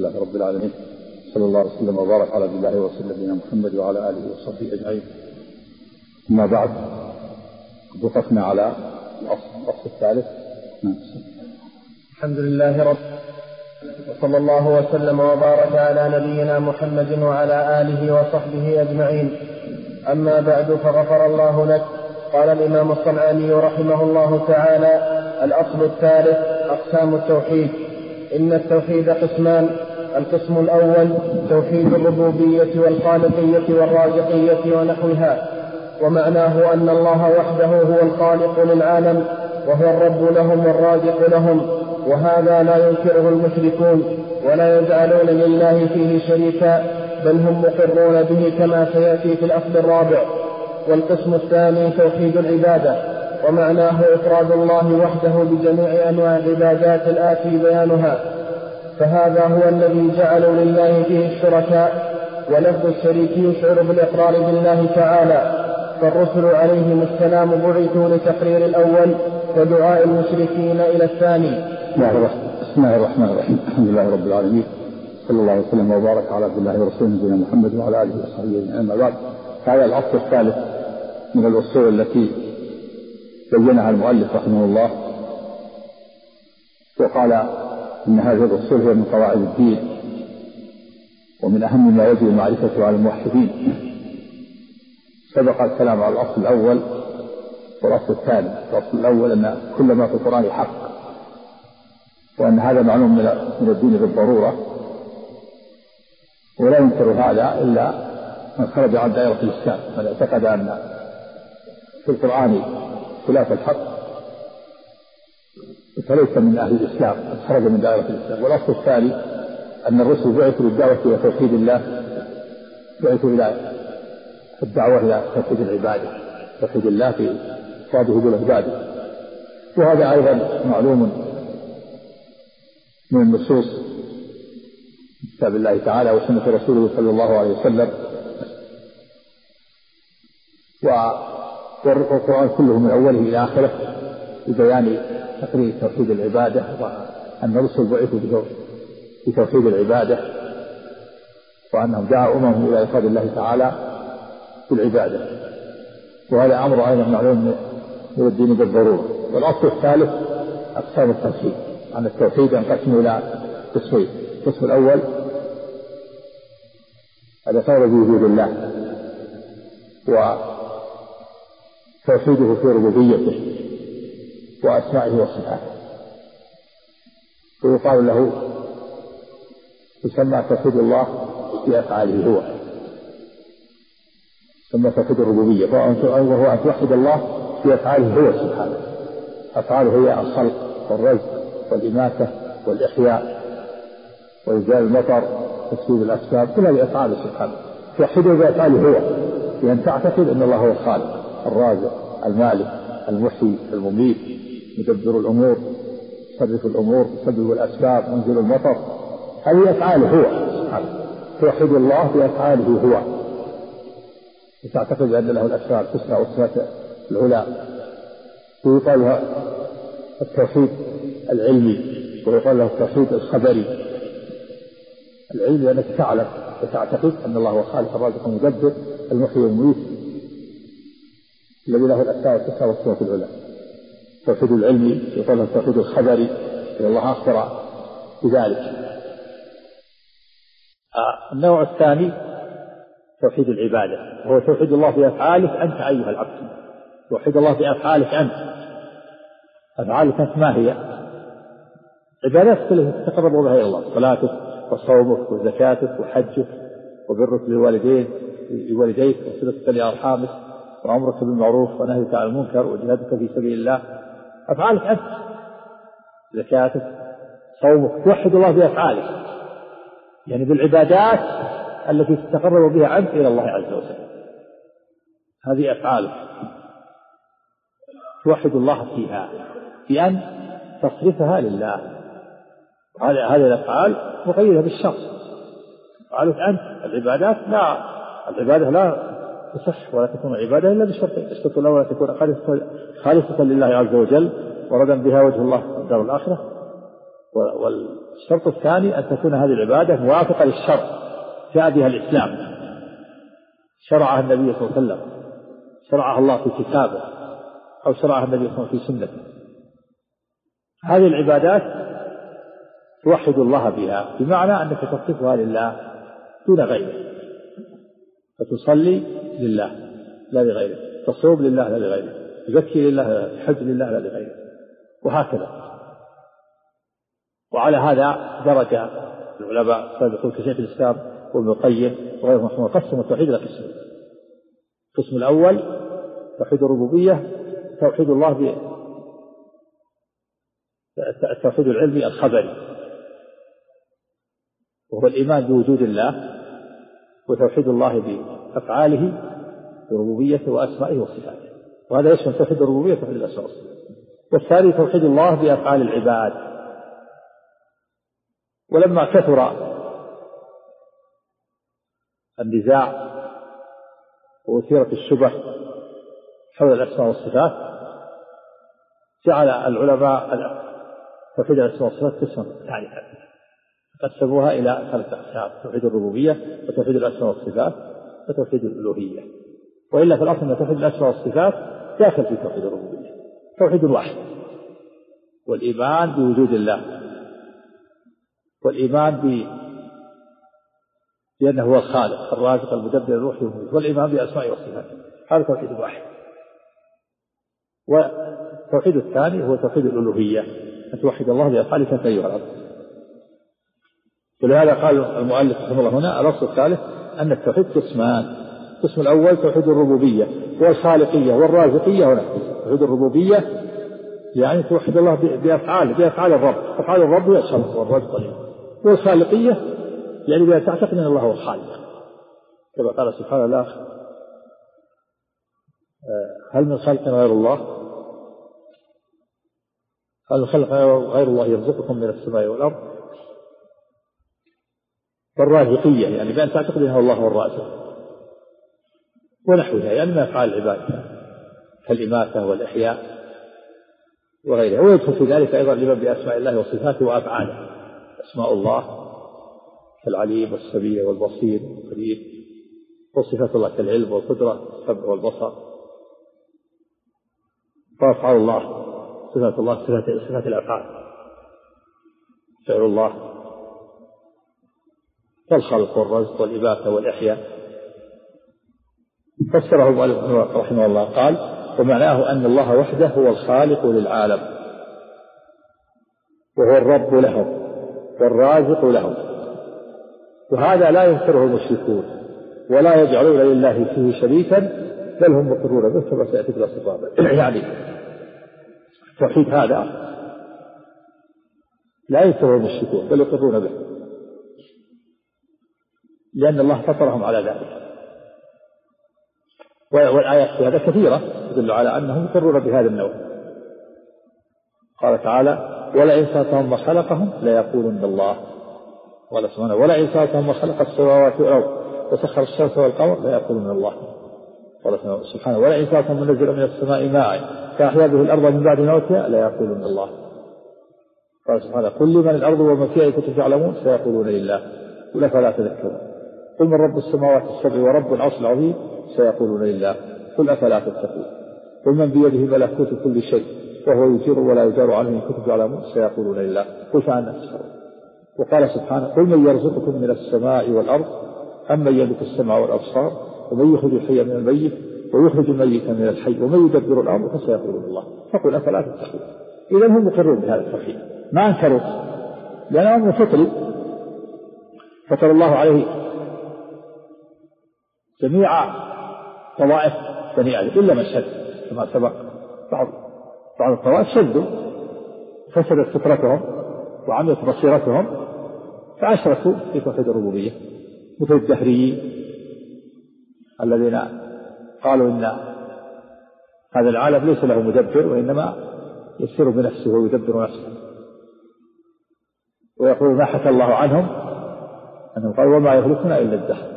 لله رب العالمين، صلى الله عليه وسلم وبارك على الله ورسوله نبينا محمد وعلى آله وصحبه أجمعين. أما بعد، وقفنا على الأصل الثالث. الحمد لله رب، وصلى الله وسلم وبارك على نبينا محمد وعلى آله وصحبه أجمعين. أما بعد، فغفر الله لك. قال الإمام الصنعاني رحمه الله تعالى: الأصل الثالث أقسام التوحيد. إن التوحيد قسمان: القسم الأول توحيد الربوبية والخالقية والرازقية ونحوها، ومعناه أن الله وحده هو الخالق للعالم وهو الرب لهم والرازق لهم، وهذا لا ينكره المشركون ولا يجعلون لله فيه شريكا، بل هم مقرون به كما سيأتي في الأصل الرابع. والقسم الثاني توحيد العبادة، ومعناه إفراد الله وحده بجميع أنواع العبادات الآتي بيانها، فهذا هو الذي جعلوا لله فيه الشركاء، ولفظ الشريك يشعر بالإقرار بالله تعالى. فالرسل عليهم السلام بعثوا لتقرير الأول ودعاء المشركين إلى الثاني. بسم الله الرحمن الرحيم. الحمد لله رب العالمين، صلى الله عليه وسلم وبارك على عبد الله ورسوله نبينا محمد وعلى آله وصحبه أجمعين. أما بعد، هذا الأصل الثالث من الأصول التي بينها المؤلف رحمه الله، وقال إن هذه الأصول هي من قواعد الدين ومن أهم ما يجب معرفته على الموحدين. سبق الكلام على الأصل الأول والأصل الثاني. الأصل الأول أن كل ما في القرآن حق، وأن هذا معلوم من الدين بالضرورة، ولا ينكر هذا إلا من خرج عن دائرة الإسلام، من اعتقد أن في القرآن خلاف الحق فليس من أهل الإسلام، خرج من دائرة الإسلام. والأصل الثاني أن الرسل بعثوا للدعوة إلى توحيد الله، بعثوا إلى الدعوة إلى توحيد العبادة، توحيد الله في إفراده بالعبادة. وهذا أيضا معلوم من النصوص كتاب الله تعالى وسنة رسوله صلى الله عليه وسلم، والقرآن كله من أوله إلى آخره ببيان تقرير توحيد العبادة، وأن الرسل بعثوا بتوحيد العبادة، وأنهم دعوا أممهم إلى إفراد الله تعالى بالعبادة. وهذا أمر أيضا معلوم من الدين بالضرورة. والأصل الثالث أقسام التوحيد. عن التوحيد ينقسم إلى قسمين: القسم الأول الإقرار بوجود الله وتوحيده في ربوبيته وأسمائه وصفاته، ويقال له يسمى توحيد الله في أفعاله هو، يسمى توحيد الربوبية، وهو أن توحد الله في أفعاله هو سبحانه. أفعاله هي الخلق والرزق والإماتة والإحياء وإنزال المطر وتسبيب الأسباب، كل هذه أفعاله سبحانه. توحده بأفعاله هو، لأن تعتقد أن الله هو الخالق الرازق المالك المحيي المميت مدبر الأمور يصرف الأمور يسبب الأسباب منزل المطر، هذه أفعاله هو سبحانه. توحد الله بأفعاله هو، وتعتقد أن له الأسباب تسمع وصفات العلا. ويقال له التوحيد العلمي، ويقال له التوحيد الخبري. العلم لأنك تعلم وتعتقد أن الله هو خالق الرازق المدبر المحيي المميت الذي له الأسماء والصفات والصفات العلى. التوحيد العلمي يقال له التوحيد الخبري، إن الله أخبر بذلك. النوع الثاني توحيد العبادة، وهو توحيد الله في أفعالك أنت أيها العبد. توحيد الله في أفعالك أنت. أفعالك أنت ما هي؟ عبادات كلها تتقرب بها إلى الله: صلاتك وصومك وزكاتك وحجك وبرك لوالديك وصلتك لأرحامك وأمرك بالمعروف ونهيك عن المنكر وجهادك في سبيل الله. أفعالك أنت، زكاتك صومك، توحد الله بأفعالك، يعني بالعبادات التي تتقرب بها أنت إلى الله عز وجل. هذه أفعالك توحد الله فيها بأن تصرفها لله. هذه الأفعال مقيدة بالشرط. أفعالك أنت. العبادة لا تصح ولا تكون عبادة إلا بشرطين: الشرط الأول تكون خالصة لله عز وجل وردا بها وجه الله في الدار الآخرة، والشرط الثاني أن تكون هذه العبادة موافقة للشرع جاء بها الإسلام، شرعها النبي صلى الله عليه وسلم، شرعها الله في كتابه أو شرعها النبي صلى الله عليه وسلم في سنته. هذه العبادات توحد الله بها، بمعنى أنك تصفها لله دون غيره، فتصلي لله لا لغيره، تصوم لله لا لغيره، تزكي لله لا لغيره، تحج لله لا لغيره، وهكذا. وعلى هذا درج العلماء السابقون كشيخ الإسلام وابن القيم وغيرهم رحمه الله قسموا التوحيد إلى قسمين. القسم الأول توحيد الربوبية، توحيد الله التوحيد العلمي الخبري، وهو الإيمان بوجود الله، وتوحيد الله بأفعاله بربوبيته وأسمائه وصفاته، وهذا يشمل توحيد الربوبية وتوحيد الأسماء والصفات. والثاني توحيد الله بأفعال العباد. ولما كثر النزاع وأثيرت الشبه حول الأسماء والصفات، جعل العلماء توحيد الأسماء والصفات قسما ثالثا، قسموها إلى 3 أقسام: توحيد الربوبية، وتوحيد الأسماء والصفات، وتوحيد الألوهية. وإلا في الأصل أن توحيد الأسماء والصفات داخل في توحيد الربوبية، توحيد واحد، والإيمان بوجود الله، والإيمان بأنه هو الخالق الرازق المدبر الروحي المميت، والإيمان بأسمائه وصفاته، هذا توحيد واحد. والتوحيد الثاني هو توحيد الألوهية، أن توحد الله بأفعالك أيها العبد. ولهذا قال المؤلف رحمه الله هنا الأصل الثالث أن التوحيد قسمان: القسم الأول توحيد الربوبية والخالقية والرازقية. هنا توحيد الربوبية يعني توحد الله بأفعال الرب، أفعال الرب هي الخلق والرزق. والخالقية يعني بأن تعتقد أن الله هو الخالق، كما قال سبحانه الله: هل من خلق غير الله؟ هل من خلق غير الله يرزقكم من السماء والأرض؟ والرازقية يعني بأن تعتقد أن الله هو الرازق، ونحوها يعني من أفعال العباد كالإماتة والإحياء وغيرها. ويدخل في ذلك أيضا الإيمان بأسماء الله وصفاته وأفعاله. أسماء الله كالعليم والسميع والبصير والقدير، وصفات الله كالعلم والقدرة والسمع والبصر. وأفعال الله صفات الله صفات الأفعال، فعل الله كالخلق والرزق والإباحة والإحياء. فسره المؤلف رحمه الله قال: ومعناه أن الله وحده هو الخالق للعالم، وهو الرب لهم والرازق لهم، وهذا لا ينكره المشركون ولا يجعلون لله فيه شريكا، بل هم مقرون به كما سيأتي في الاستقامة. يعني التوحيد هذا لا ينكره المشركون بل يقرون به، لأن الله فطرهم على ذلك. والآيات في هذا كثيرة تدل على أنهم يقرون بهذا النوع. قال تعالى: ولئن سألتهم ما خلقهم ليقولن الله. قال سبحانه: ولئن سألتهم ما خلق السماوات والأرض وسخر الشمس والقمر ليقولن الله. قال سبحانه: ولئن سألتهم من نزل من السماء ماء فأحيا به الأرض من بعد موتها ليقولن الله. قال سبحانه: قل لمن الأرض وما فيها إن كنتم تعلمون سيقولون لله قل أفلا تذكرون. قل من رب السماوات السبع ورب العرش العظيم سيقولون لله قل أفلا تتقون. قل من بيده ملكوت كل شيء وهو يجير ولا يجار عنه إن كنتم تعلمون سيقولون لله قل فأنى تسحرون. وقال سبحانه: قل من يرزقكم من السماء والأرض أمن يملك السمع والأبصار ومن يخرج الحي من الميت ويخرج الميت من الحي ومن يدبر الأمر فسيقولون الله فقل أفلا تتقون. إذا هم مقرون بهذا التوحيد، ما أنكروا، لأنهم من فطر الله عليه جميع طوائف بني آدم إلا من شد، كما سبق. بعض الطوائف شدوا فسدت فطرتهم وعملت بصيرتهم فأشركوا في توحيد الربوبية، مثل الدهريين الذين قالوا إن هذا العالم ليس له مدبر وإنما يسير بنفسه ويدبر نفسه، ويقول ما حكى الله عنهم أنهم قالوا وما يهلكنا إلا الدهر.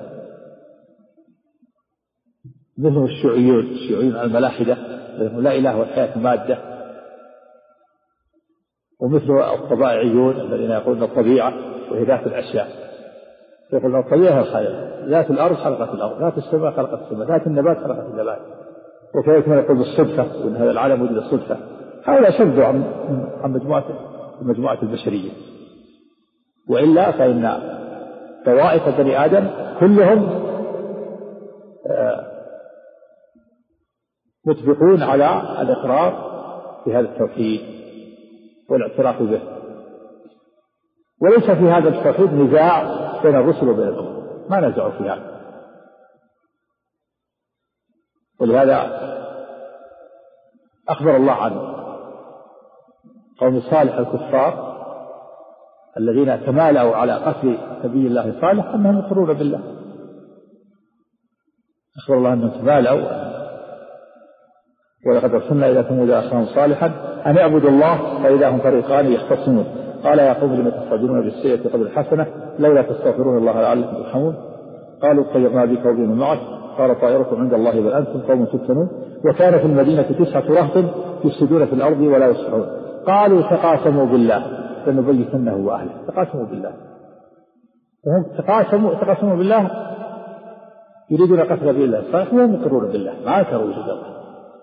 منهم الشيوعيون الملاحدة لا إله والحياة مادة، ومثل الطبائعيون الذين يقولون الطبيعة وهي ذات الأشياء، يقولون الطبيعة ذات الأرض خلقت الأرض، ذات السماء خلقت السماء، ذات النبات خلقت النبات، وكذلك ما يقول بالصدفة وأن هذا العالم وجد الصدفة. هؤلاء شذوا عن مجموعة البشرية، وإلا فإن طوائف بني آدم كلهم متفقون على الإقرار بهذا التوحيد والاعتراف به، وليس في هذا التوحيد نزاع بين الرسل وبين الأمم، ما نزعوا في هذا. ولهذا أخبر الله عن قوم صالح الكفار الذين تمالأوا على قتل نبي الله صالح أنهم يقرون بالله. أخبر الله أنهم تمالأوا: ولقد أرسلنا إلى ثمود أخاهم صالحا أن اعبدوا الله فإذا هم فريقان يختصمون قال يا قوم لم تستعجلون بالسيئة قبل الحسنة لولا تستغفرون الله لعلكم ترحمون قالوا طيرنا بك وبمن معك قال طائركم عند الله بل أنتم قوم تفتنون وكان في المدينة 9 رهط يفسدون في الأرض ولا يصلحون قالوا تقاسموا بالله لنبيتنه وأهله. تقاسموا بالله، وهم تقاسموا بالله يريدون قتل نبي الله صالح وهم يقرون بالله، ما أنكروا وجود الله،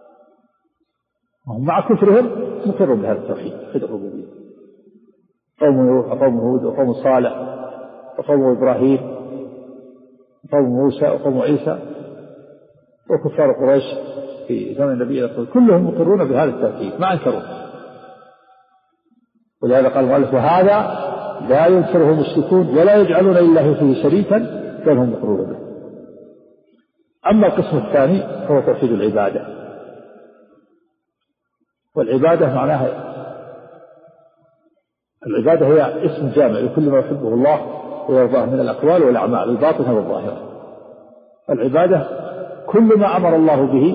وهم مع كفرهم مقرون بهذا التوحيد في الربوبية. قوم نوح وقوم هود وقوم صالح وقوم إبراهيم وقوم موسى وقوم عيسى وكفار قريش في زمن النبي صلى الله عليه وسلم كلهم مقرون بهذا التوحيد ما أنكروا. ولهذا قال المؤلف: وهذا لا ينكره المشركون ولا يجعلون لله فيه شريكا بل هم مقرون به. أما القسم الثاني فهو توحيد العبادة، والعبادة معناها العبادة هي اسم جامع لكل ما يحبه الله ويرضاه من الأقوال والأعمال الباطنة والظاهرة. العبادة كل ما أمر الله به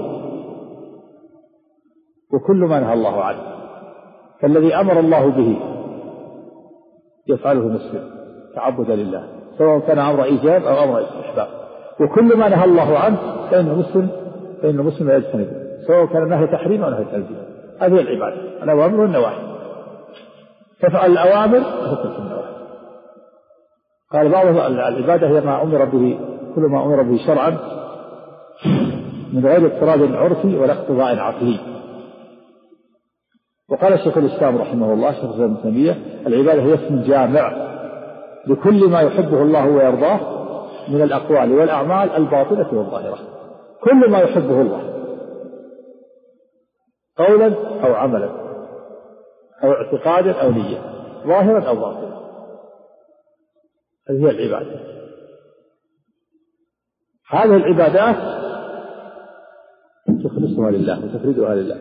وكل ما نهى الله عنه، فالذي أمر الله به يفعله المسلم تعبدا لله سواء كان أمر إيجاب أو أمر استحباب، وكل ما نهى الله عنه فإن المسلم يجتنبه سواء كان نهي تحريم أو نهي تنزيه. هذه العبادة، الأوامر والنواهي، تفعل الأوامر وتترك النواهي. قال بعضهم العبادة هي ما أمر به كل ما أمر به شرعا من غير اضطراد عرفي ولا اقتضاء عقلي. وقال شيخ الإسلام رحمه الله شيخ الإسلام ابن تيمية: العبادة هي اسم جامع لكل ما يحبه الله ويرضاه من الأقوال والأعمال الباطنة والظاهرة، كل ما يحبه الله قولا أو عملا أو اعتقادا أو نية ظاهرا أو باطنا، هذه هي العبادة. هذه العبادات تخلصها لله وتفردها لله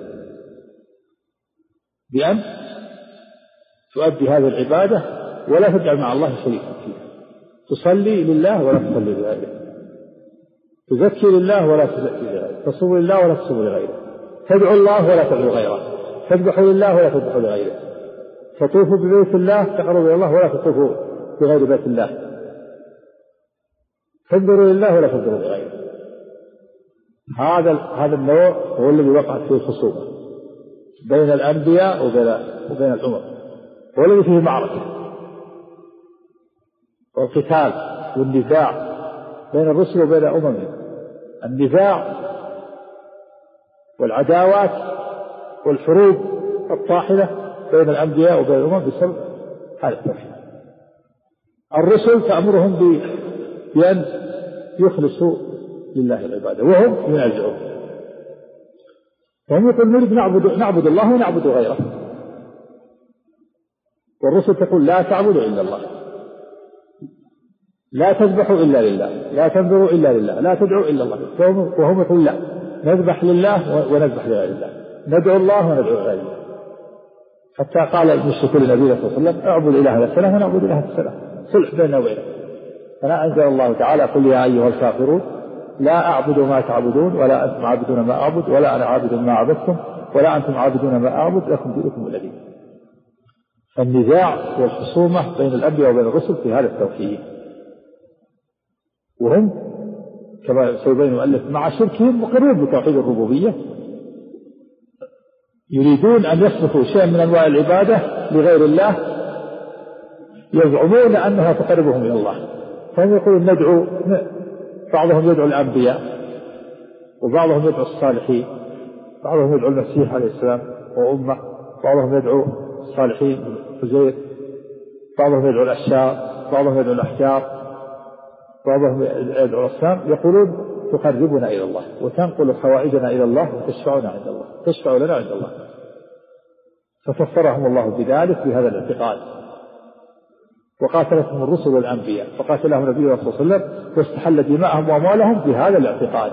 بأن تؤدي هذه العبادة ولا تجعل مع الله شريكا فيها، تصلي لله ولا تصلي لغيره، تزكي لله ولا تزكي لغيره، تصوم لله ولا تصوم لغيره، تدعو الله ولا تدعو غيره، تذبح لله ولا تذبح لغيره، تطوف ببيت الله تقرب إلى الله ولا تطوف بغير بيت الله، تنذر لله ولا تنذر لغيره. هذا النوع هو الذي وقعت فيه الخصومة بين الأنبياء وبين الأمم، هو الذي فيه معركة والقتال والنزاع بين الرسل وبين أممهم، النزاع والعداوات والحروب الطاحنة بين الأنبياء وبين الأمم بسبب هذا التوحيد. الرسل تأمرهم بأن يخلصوا لله العبادة وهم ينازعون، فهم يقول نريد نعبد الله ونعبد غيره، والرسل تقول لا تعبدوا إلا الله، لا تذبحوا إلا لله، لا تنذروا إلا لله، لا تدعوا إلا الله، وهم يقول لا نذبح لله ونذبح لغير الله، ندعو الله وندعو غير الله. حتى قال المشركون للنبي صلى الله عليه وسلم: اعبد إله السلام ونعبد إله السلام، صلح بيننا وبينه. فلا أنزل الله تعالى: قل يا أيها الكافرون لا أعبد ما تعبدون ولا أنتم عابدون ما أعبد ولا أنا عابد ما عبدتم ولا أنتم عابدون ما أعبد لكم دينكم ولي دين. فالنزاع والخصومة بين الأنبياء وبين الرسل في هذا التوحيد، وهم كما سيبين المؤلف مع شركهم مقرون بتوحيد الربوبية، يريدون أن يصرفوا شيئا من أنواع العبادة لغير الله يزعمون أنها تقربهم إلى الله. فهم يقولون ندعو، بعضهم يدعو الأنبياء وبعضهم يدعو الصالحين، بعضهم يدعو المسيح عليه السلام وأمه، بعضهم يدعو الصالحين فزير، بعضهم يدعو الأشجار، بعضهم يدعو الأحجار، بعضهم يدعو الأصنام، يقولون تقربنا إلى الله وتنقل حوائجنا إلى الله وتشفعنا عند الله، تشفع لنا عند الله. فكفرهم الله بذلك بهذا الاعتقاد. وقاتلتهم الرسل والأنبياء فقاتلهم نبينا صلى الله عليه وسلم واستحل دماءهم وأموالهم بهذا الاعتقاد.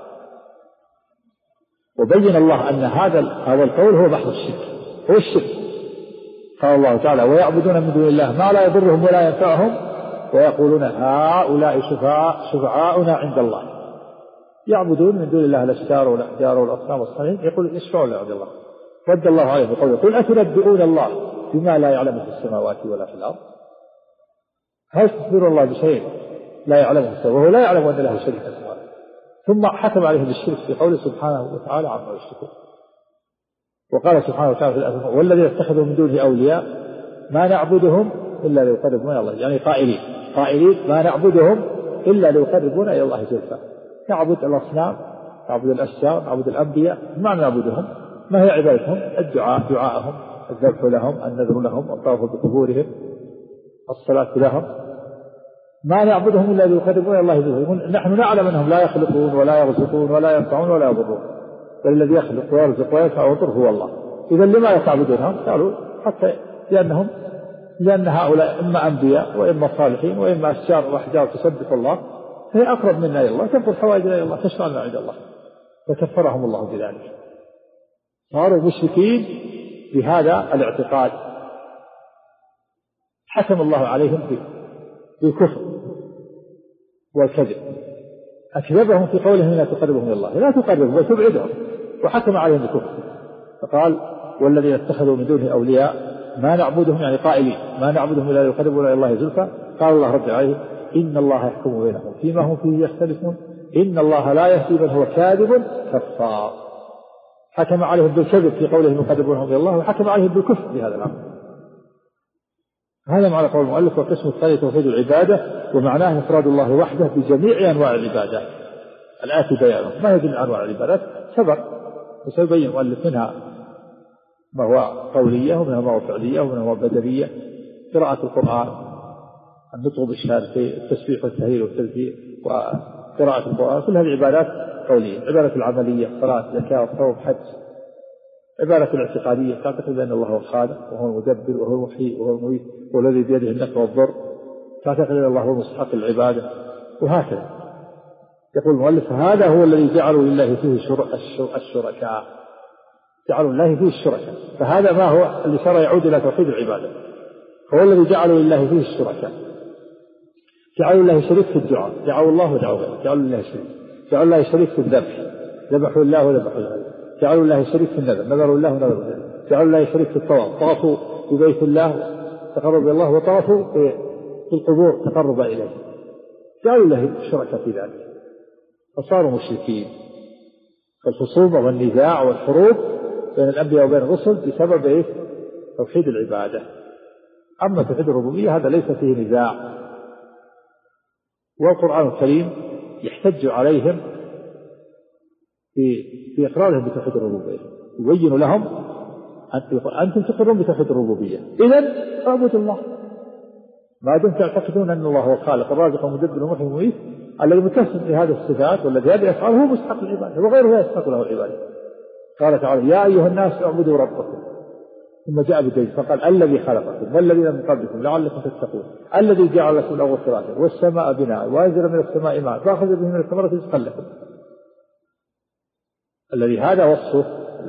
وبين الله أن هذا القول هو بحث الشرك، هو الشرك. قال الله تعالى ويعبدون من دون الله ما لا يضرهم ولا ينفعهم ويقولون هؤلاء شفعاؤنا عند الله. يعبدون من دون الله الأشجار والأحجار والأصنام والصنم، يقول يشفعون عند الله. رد الله عليه بقوله قل أتنبئون الله بما لا يعلم في السماوات ولا في الأرض. هل تخبر الله بشيء لا يعلمه وهو لا يعلم أن له شريك سواء؟ ثم حكم عليه بالشرك في قوله سبحانه وتعالى عما يشركون. وقال سبحانه وتعالى في الآية والذين اتخذوا من دونه أولياء ما نعبدهم إلا ليقربون إلى الله، يعني قائلين ما نعبدهم إلا ليقربون إلى الله زلفى. نعبد الأصنام، نعبد الأشجار، نعبد الأنبياء، ما نعبدهم، ما هي عبادتهم؟ الدعاء، دعاءهم، الذبح لهم، النذر لهم، الطواف بقبورهم، الصلاة لهم. ما نعبدهم إلا ليقربون إلى الله زلفى. نحن نعلم أنهم لا يخلقون ولا يرزقون ولا ينفعون ولا يضرون، بل الذي يخلق ويرزق وينفع ويضر هو الله. إذا لما تعبدونهم؟ قالوا حتى لأن هؤلاء إما أنبياء وإما صالحين وإما أشجار وأحجار تسبح الله، فهي أقرب منا إلى الله، تنقل حوائجنا إلى الله، تشفع لنا عند الله. فكفرهم الله بذلك، صاروا مشركين بهذا الاعتقاد. حكم الله عليهم بالكفر والكذب، أكذبهم في قولهم لا تقربهم إلى الله، لا تقربهم وتبعدهم، وحكم عليهم بالكفر. فقال والذين اتخذوا من دونه أولياء ما نعبدهم، يعني قائلين ما نعبدهم إلا ليقربونا إلى الله زلفى. قال الله رد عليهم إن الله يحكم بينهم فيما هم فيه يختلفون إن الله لا يهدي من هو كاذب كفار. حكم عليهم بالكذب في قولهم يقربونهم إلى الله، وحكم عليهم بالكفر بهذا الأمر. هذا معنى قول المؤلف والقسم الثالث توحيد العبادة، ومعناه إفراد الله وحده بجميع أنواع العبادات. الآتي بيانه ما هي جميع أنواع العبادات سبق، وسيبين المؤلف منها ما هو قولية ومنها ما هو فعلية ومنها ما هو بدنية. قراءة القرآن، النطق بالشهادتين، التسبيح والتهليل والتذكير وقراءة القرآن، كل هذه عبادات قولية. العبادة العملية صلاة، زكاة، صوم، حج. عبادة الاعتقادية تعتقد بأن الله هو الخالق وهو المدبر وهو المحيي وهو المميت والذي بيده النفع والضر، تعتقد أن الله هو مستحق العبادة، وهكذا. يقول المؤلف هذا هو الذي جعلوا لله فيه الشركاء، جعلوا لله فيه الشركاء. فهذا ما هو اللي صار يعود إلى توحيد العبادة، هو الذي جعلوا لله فيه الشركاء. جعلوا الله شريك في الدعاء، دعوا الله ودعوا غيره، جعلوا الله شريك. جعلوا الله شريك في الذبح، ذبحوا الله وذبحوا الله. جعلوا الله شريك في النذر، نذروا الله ونذروا غيره. جعلوا الله شريك في الطواف، طافوا ببيت الله تقرب إلى الله، وطافوا في القبور تقرب إليه. جعلوا الله شركاء في ذلك، فصاروا مشركين. فالخصومة والنزاع والحروب بين الأنبياء وبين الرسل بسبب توحيد العبادة. أما توحيد الربوبية هذا ليس فيه نزاع، والقرآن الكريم يحتج عليهم في إقرارهم بتوحيد الربوبية، يبين لهم أنتم تقرون بتوحيد الربوبية، إذن اعبدوا الله ما دمتم تعتقدون أن الله هو الخالق الرازق المدبر المحيي المميت الذي متصف بهذه الصفات والذي هذه أفعاله هو مستحق العبادة وغيره لا يستحق له العبادة. قال تعالى يا أيها الناس اعبدوا ربكم، ثم جاء بالدليل فقال الذي خلقكم والذين من قبلكم لعلكم تتقون الذي جعل لكم الأرض فراشا والسماء بناء وأنزل من السماء ماء فأخذ به من الثمرات رزقا لكم. الذي هذا وصفه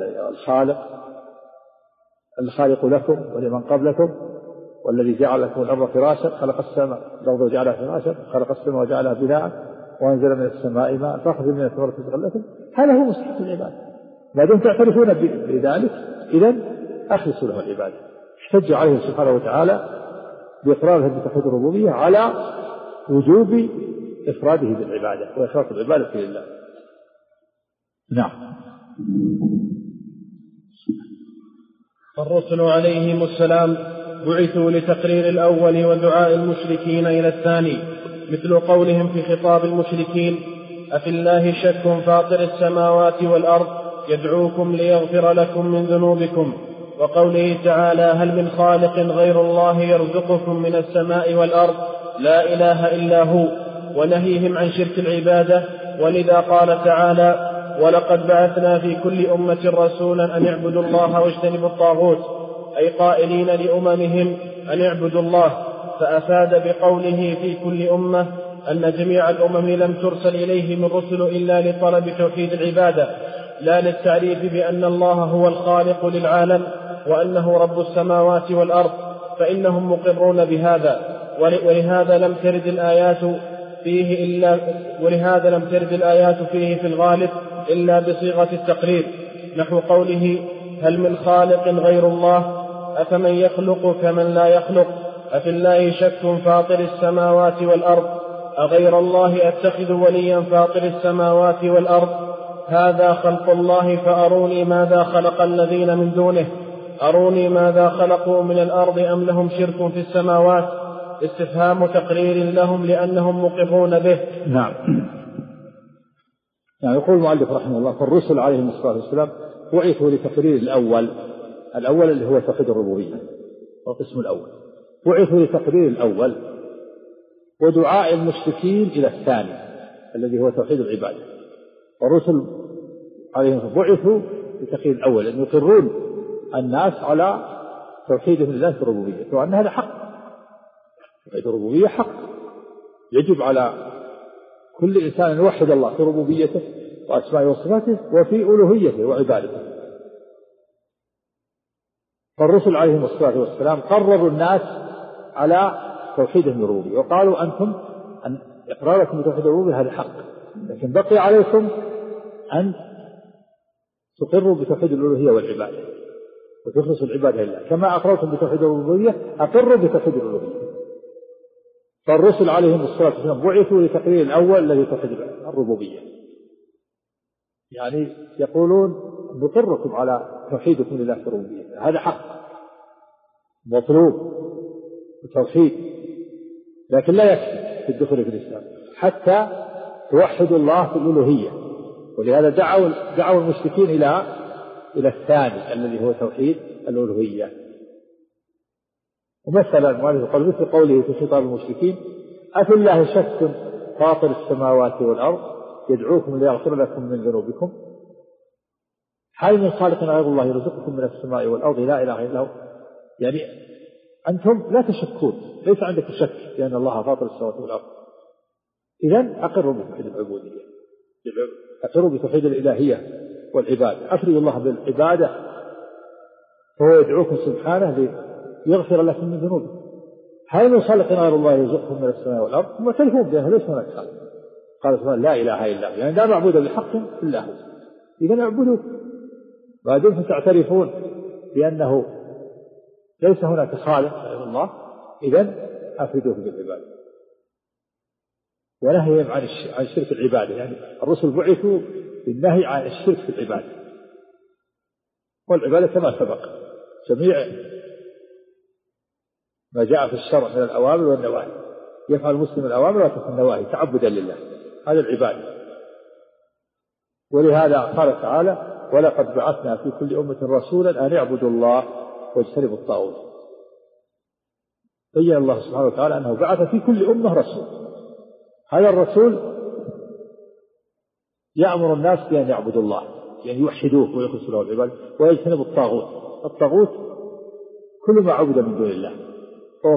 الخالق لكم ولمن قبلكم، والذي جعل لكم الأرض فراشا خلق السماء الأرض وجعلها فراشا خلق السماء وجعلها بناء وأنزل من السماء ماء فأخذ من الثمرات رزقا لكم. هذا هو مستحق العبادة. ما دمتم تعترفون بذلك إذن أخلصوا له العبادة. احتج عليه سبحانه وتعالى بإقرارهم بتوحيد الربوبية على وجوب إفراده بالعبادة وإخلاص العبادة لله. نعم. فالرسل عليهم السلام بعثوا لتقرير الأول ودعاء المشركين إلى الثاني، مثل قولهم في خطاب المشركين: أفي الله شك فاطر السماوات والأرض يدعوكم ليغفر لكم من ذنوبكم، وقوله تعالى: هل من خالق غير الله يرزقكم من السماء والأرض لا إله إلا هو، ونهيهم عن شرك العبادة. ولذا قال تعالى: ولقد بعثنا في كل أمة رسولا أن اعبدوا الله واجتنبوا الطاغوت، أي قائلين لأممهم أن اعبدوا الله، فأفاد بقوله في كل أمة أن جميع الأمم لم ترسل إليهم الرسل إلا لطلب توحيد العبادة، لا للتعريف بأن الله هو الخالق للعالم وأنه رب السماوات والأرض، فإنهم مقرون بهذا. ولهذا لم ترد الآيات فيه في الغالب إلا بصيغة التقرير، نحو قوله: هل من خالق غير الله، أفمن يخلق كمن لا يخلق، أفي الله شك فاطر السماوات والأرض، أغير الله أتخذ وليا فاطر السماوات والأرض، هذا خلق الله فأروني ماذا خلق الذين من دونه، أروني ماذا خلقوا من الأرض أم لهم شرك في السماوات. استفهام تقرير لهم لأنهم مقرون به. نعم. يعني يقول المؤلف رحمه الله: فالرسل عليهم الصلاة والسلام بعثوا لتقرير الأول اللي هو توحيد الربوبية، والقسم الأول. بعثوا لتقرير الأول ودعاء المشركين إلى الثاني الذي هو توحيد العبادة. والرسل عليهم بعثوا لتقرير الأول أن يقرون الناس على توحيدهم لله في الربوبية، وأن هذا حق. توحيد الربوبية حق، يجب على كل إنسان أن يوحد الله في ربوبيته وأسمائه وصفاته وفي ألوهيته وعبادته. فالرسل عليهم الصلاة والسلام قرروا الناس على توحيدهم الربوبية، وقالوا: أنتم أن إقراركم بتوحيد الربوبية هذا حق، لكن بقي عليكم أن تقروا بتوحيد الألوهية والعبادة وتخلصوا العبادة لله، كما أقررتم بتوحيد الربوبية أقروا بتوحيد الألوهية. فالرسل عليهم الصلاة والسلام بعثوا لتقرير الأول الذي توحيد الربوبية، يعني يقولون: نقركم على توحيدكم لله في الربوبية، هذا حق مطلوب وتوحيد، لكن لا يكفي في الدخول في الإسلام حتى توحدوا الله في الألوهية. ولهذا دعوا المشركين إلى الثاني الذي هو توحيد الألوهية. ومثلا المؤلف قال مثل قوله في خطاب المشركين: أفي الله شك فاطر السماوات والأرض يدعوكم ليغفر لكم من ذنوبكم، هل من خالق غير الله يرزقكم من السماء والأرض لا إله إلا هو. يعني أنتم لا تشكون، ليس عندك شك بأن الله فاطر السماوات والأرض، إذن أقروا بتوحيد العبودية، أقروا بتوحيد الإلهية والعبادة، أفردوا الله بالعبادة، فهو يدعوكم سبحانه ليغفر لكم من ذنوبكم. هل من خالق غير الله يرزقكم من السماء والأرض؟ هم تلفون بأنه ليس هناك خالق. قال سبحانه: لا إله إلا هو، يعني لا معبود بحق إلا هو، إذن اعبدوه. ما دمتم تعترفون بأنه ليس هناك خالق غير الله، إذن أفردوه بالعبادة. ونهيهم عن شرك العبادة، يعني الرسل بعثوا بالنهي عن الشرك في العبادة، والعبادة كما سبق جميع ما جاء في الشرع من الأوامر والنواهي، يفعل المسلم الأوامر ويترك النواهي تعبدا لله، هذا العبادة. ولهذا قال تعالى: ولقد بعثنا في كل أمة رسولا أن اعبدوا الله واجتنبوا الطاغوت. بين الله سبحانه وتعالى أنه بعث في كل أمة رسول، هذا الرسول يأمر الناس بأن يعبدوا الله، يعني يوحدوه ويخلصوا له العبادة ويجتنبوا الطاغوت. الطاغوت كل ما عبد من دون الله فهو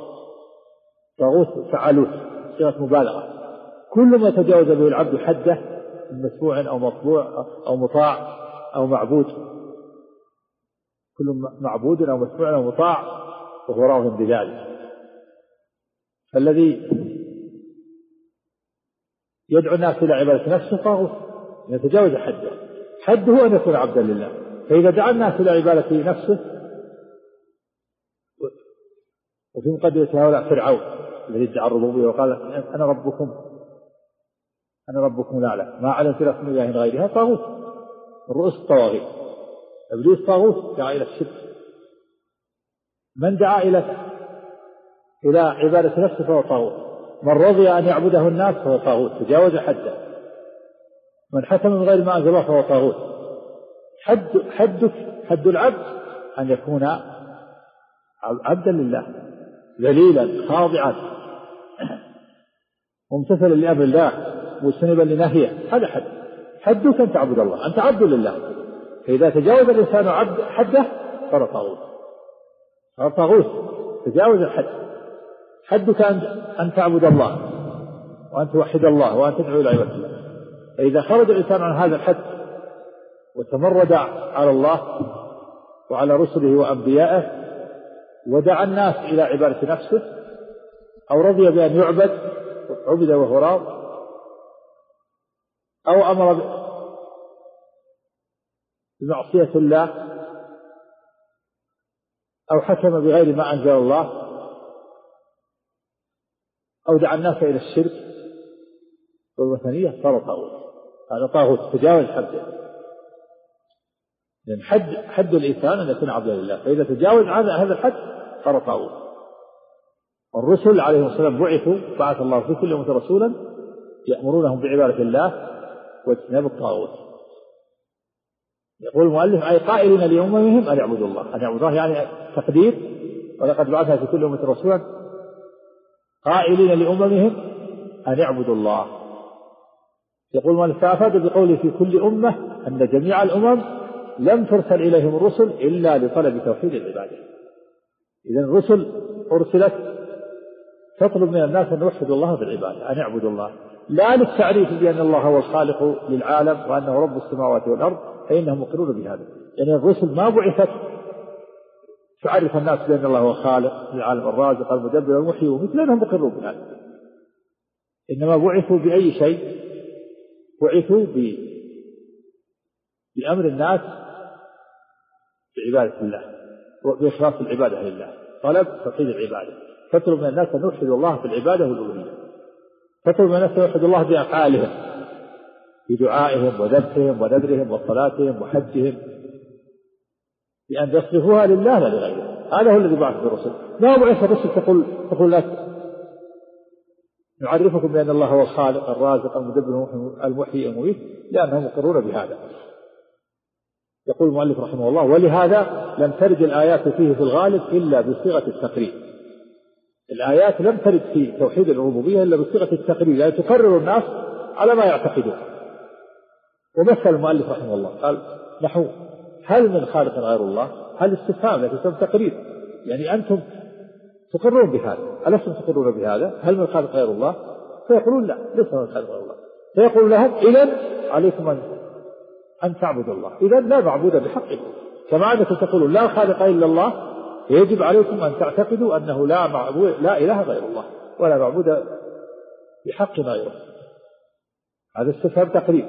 طاغوت فعلوت، صيغة مبالغة، كل ما تجاوز به العبد حده من مسموع أو مطبوع أو مطاع أو معبود، كل معبود أو مسموع أو مطاع وهو راض بذلك. فالذي يدعو الناس إلى عبادة نفسه طاغوت، يتجاوز حده أن يكون عبدا لله. فإذا دعا الناس إلى عبادة نفسه، وفي مقدمة هؤلاء فرعون الذي ادعى الربوبية وقال: أنا ربكم الأعلى ما علمت لكم من إله غيرها، طاغوت من رؤوس الطواغيت. إبليس طاغوت دعا إلى الشرك من دعا إلى عبادة نفسه فهو طاغوت، من رضي أن يعبده الناس فهو طاغوت، تجاوز حده، من حكم من غير ما أنزل الله فهو طاغوت. حد العبد أن يكون عبدا لله ذليلا خاضعا ممتثلا لأمر الله مجتنبا لنهيه، هذا حدك أن تعبد الله، أنت عبد لله. فإذا تجاوز الإنسان حده فهو طاغوت، تجاوز الحد. حدك أن تعبد الله وأن توحد الله وأن تدعو إلى عبادة الله. فإذا خرج الإنسان عن هذا الحد وتمرد على الله وعلى رسله وأنبيائه ودعا الناس إلى عبادة نفسه أو رضي بأن عبد وهو راض، أو أمر بمعصية الله، أو حكم بغير ما أنزل الله، أو دعا الناس إلى الشرك والوثنية، صار طاغوت. هذا طاغوت تجاوز حده. لأن حد الإنسان أن يكون عبدا لله، فإذا تجاوز هذا الحد صار طاغوت. الرسل عليهم السلام بعث الله في كل أمة رسولا يأمرونهم بعبادة الله واجتناب الطاغوت. يقول المؤلف أي قائلين لأممهم أن يعبدوا الله، أن يعبدوا الله يعني تقدير، ولقد بعثنا في كل أمة رسولا قائلين لأممهم أن يعبدوا الله. يقول المؤلف فأفاد بقوله في كل أمة أن جميع الأمم لم ترسل إليهم الرسل إلا لطلب توحيد العبادة. إذن الرسل أرسلت تطلب من الناس أن يوحدوا الله بالعبادة، أن يعبدوا الله، لا للتعريف بأن الله هو الخالق للعالم وأنه رب السماوات والأرض، فإنهم مقرون بهذا. يعني الرسل ما بعثت تعرف الناس بأن الله هو خالق للعالم الرازق المدبر المحيي ومثل أنهم مقرون بهذا، إنما بعثوا بأي شيء؟ بعثوا بأمر الناس بعبادة الله وبإخلاص العبادة لله، طلب توحيد العبادة، تطلب من الناس أن يوحدوا الله في العبادة والألوهية، تطلب من الناس أن يوحدوا الله بأفعالهم، بدعائهم وذبحهم ونذرهم وصلاتهم وحجهم، بأن يصرفوها لله لا لغيره. هذا هو الذي بعث بالرسل. ما بعث الرسل تقول لك نعرفكم بأن الله هو الخالق الرازق المدبر المحيي المميت، لأنهم مقرون بهذا. يقول المؤلف رحمه الله ولهذا لم ترد الآيات فيه في الغالب إلا بصيغة التقرير. الآيات لم ترد في توحيد الربوبية إلا بصيغة التقرير، يعني تقرر الناس على ما يعتقدون. ومثل المؤلف رحمه الله قال نحو هل من خالق غير الله؟ هل استفهام لكن تقرير، يعني أنتم تقرون بهذا، ألستم تقرون بهذا؟ هل من خالق غير الله؟ فيقولون لا، ليس من خالق غير الله. فيقول لهم إذن عليكم أن تعبدوا الله، إذن لا معبود بحق، كما أنكم تقولون لا خالق إلا الله، يجب عليكم أن تعتقدوا أنه لا إله غير الله ولا معبود بحق غيره. هذا استفهام تقرير.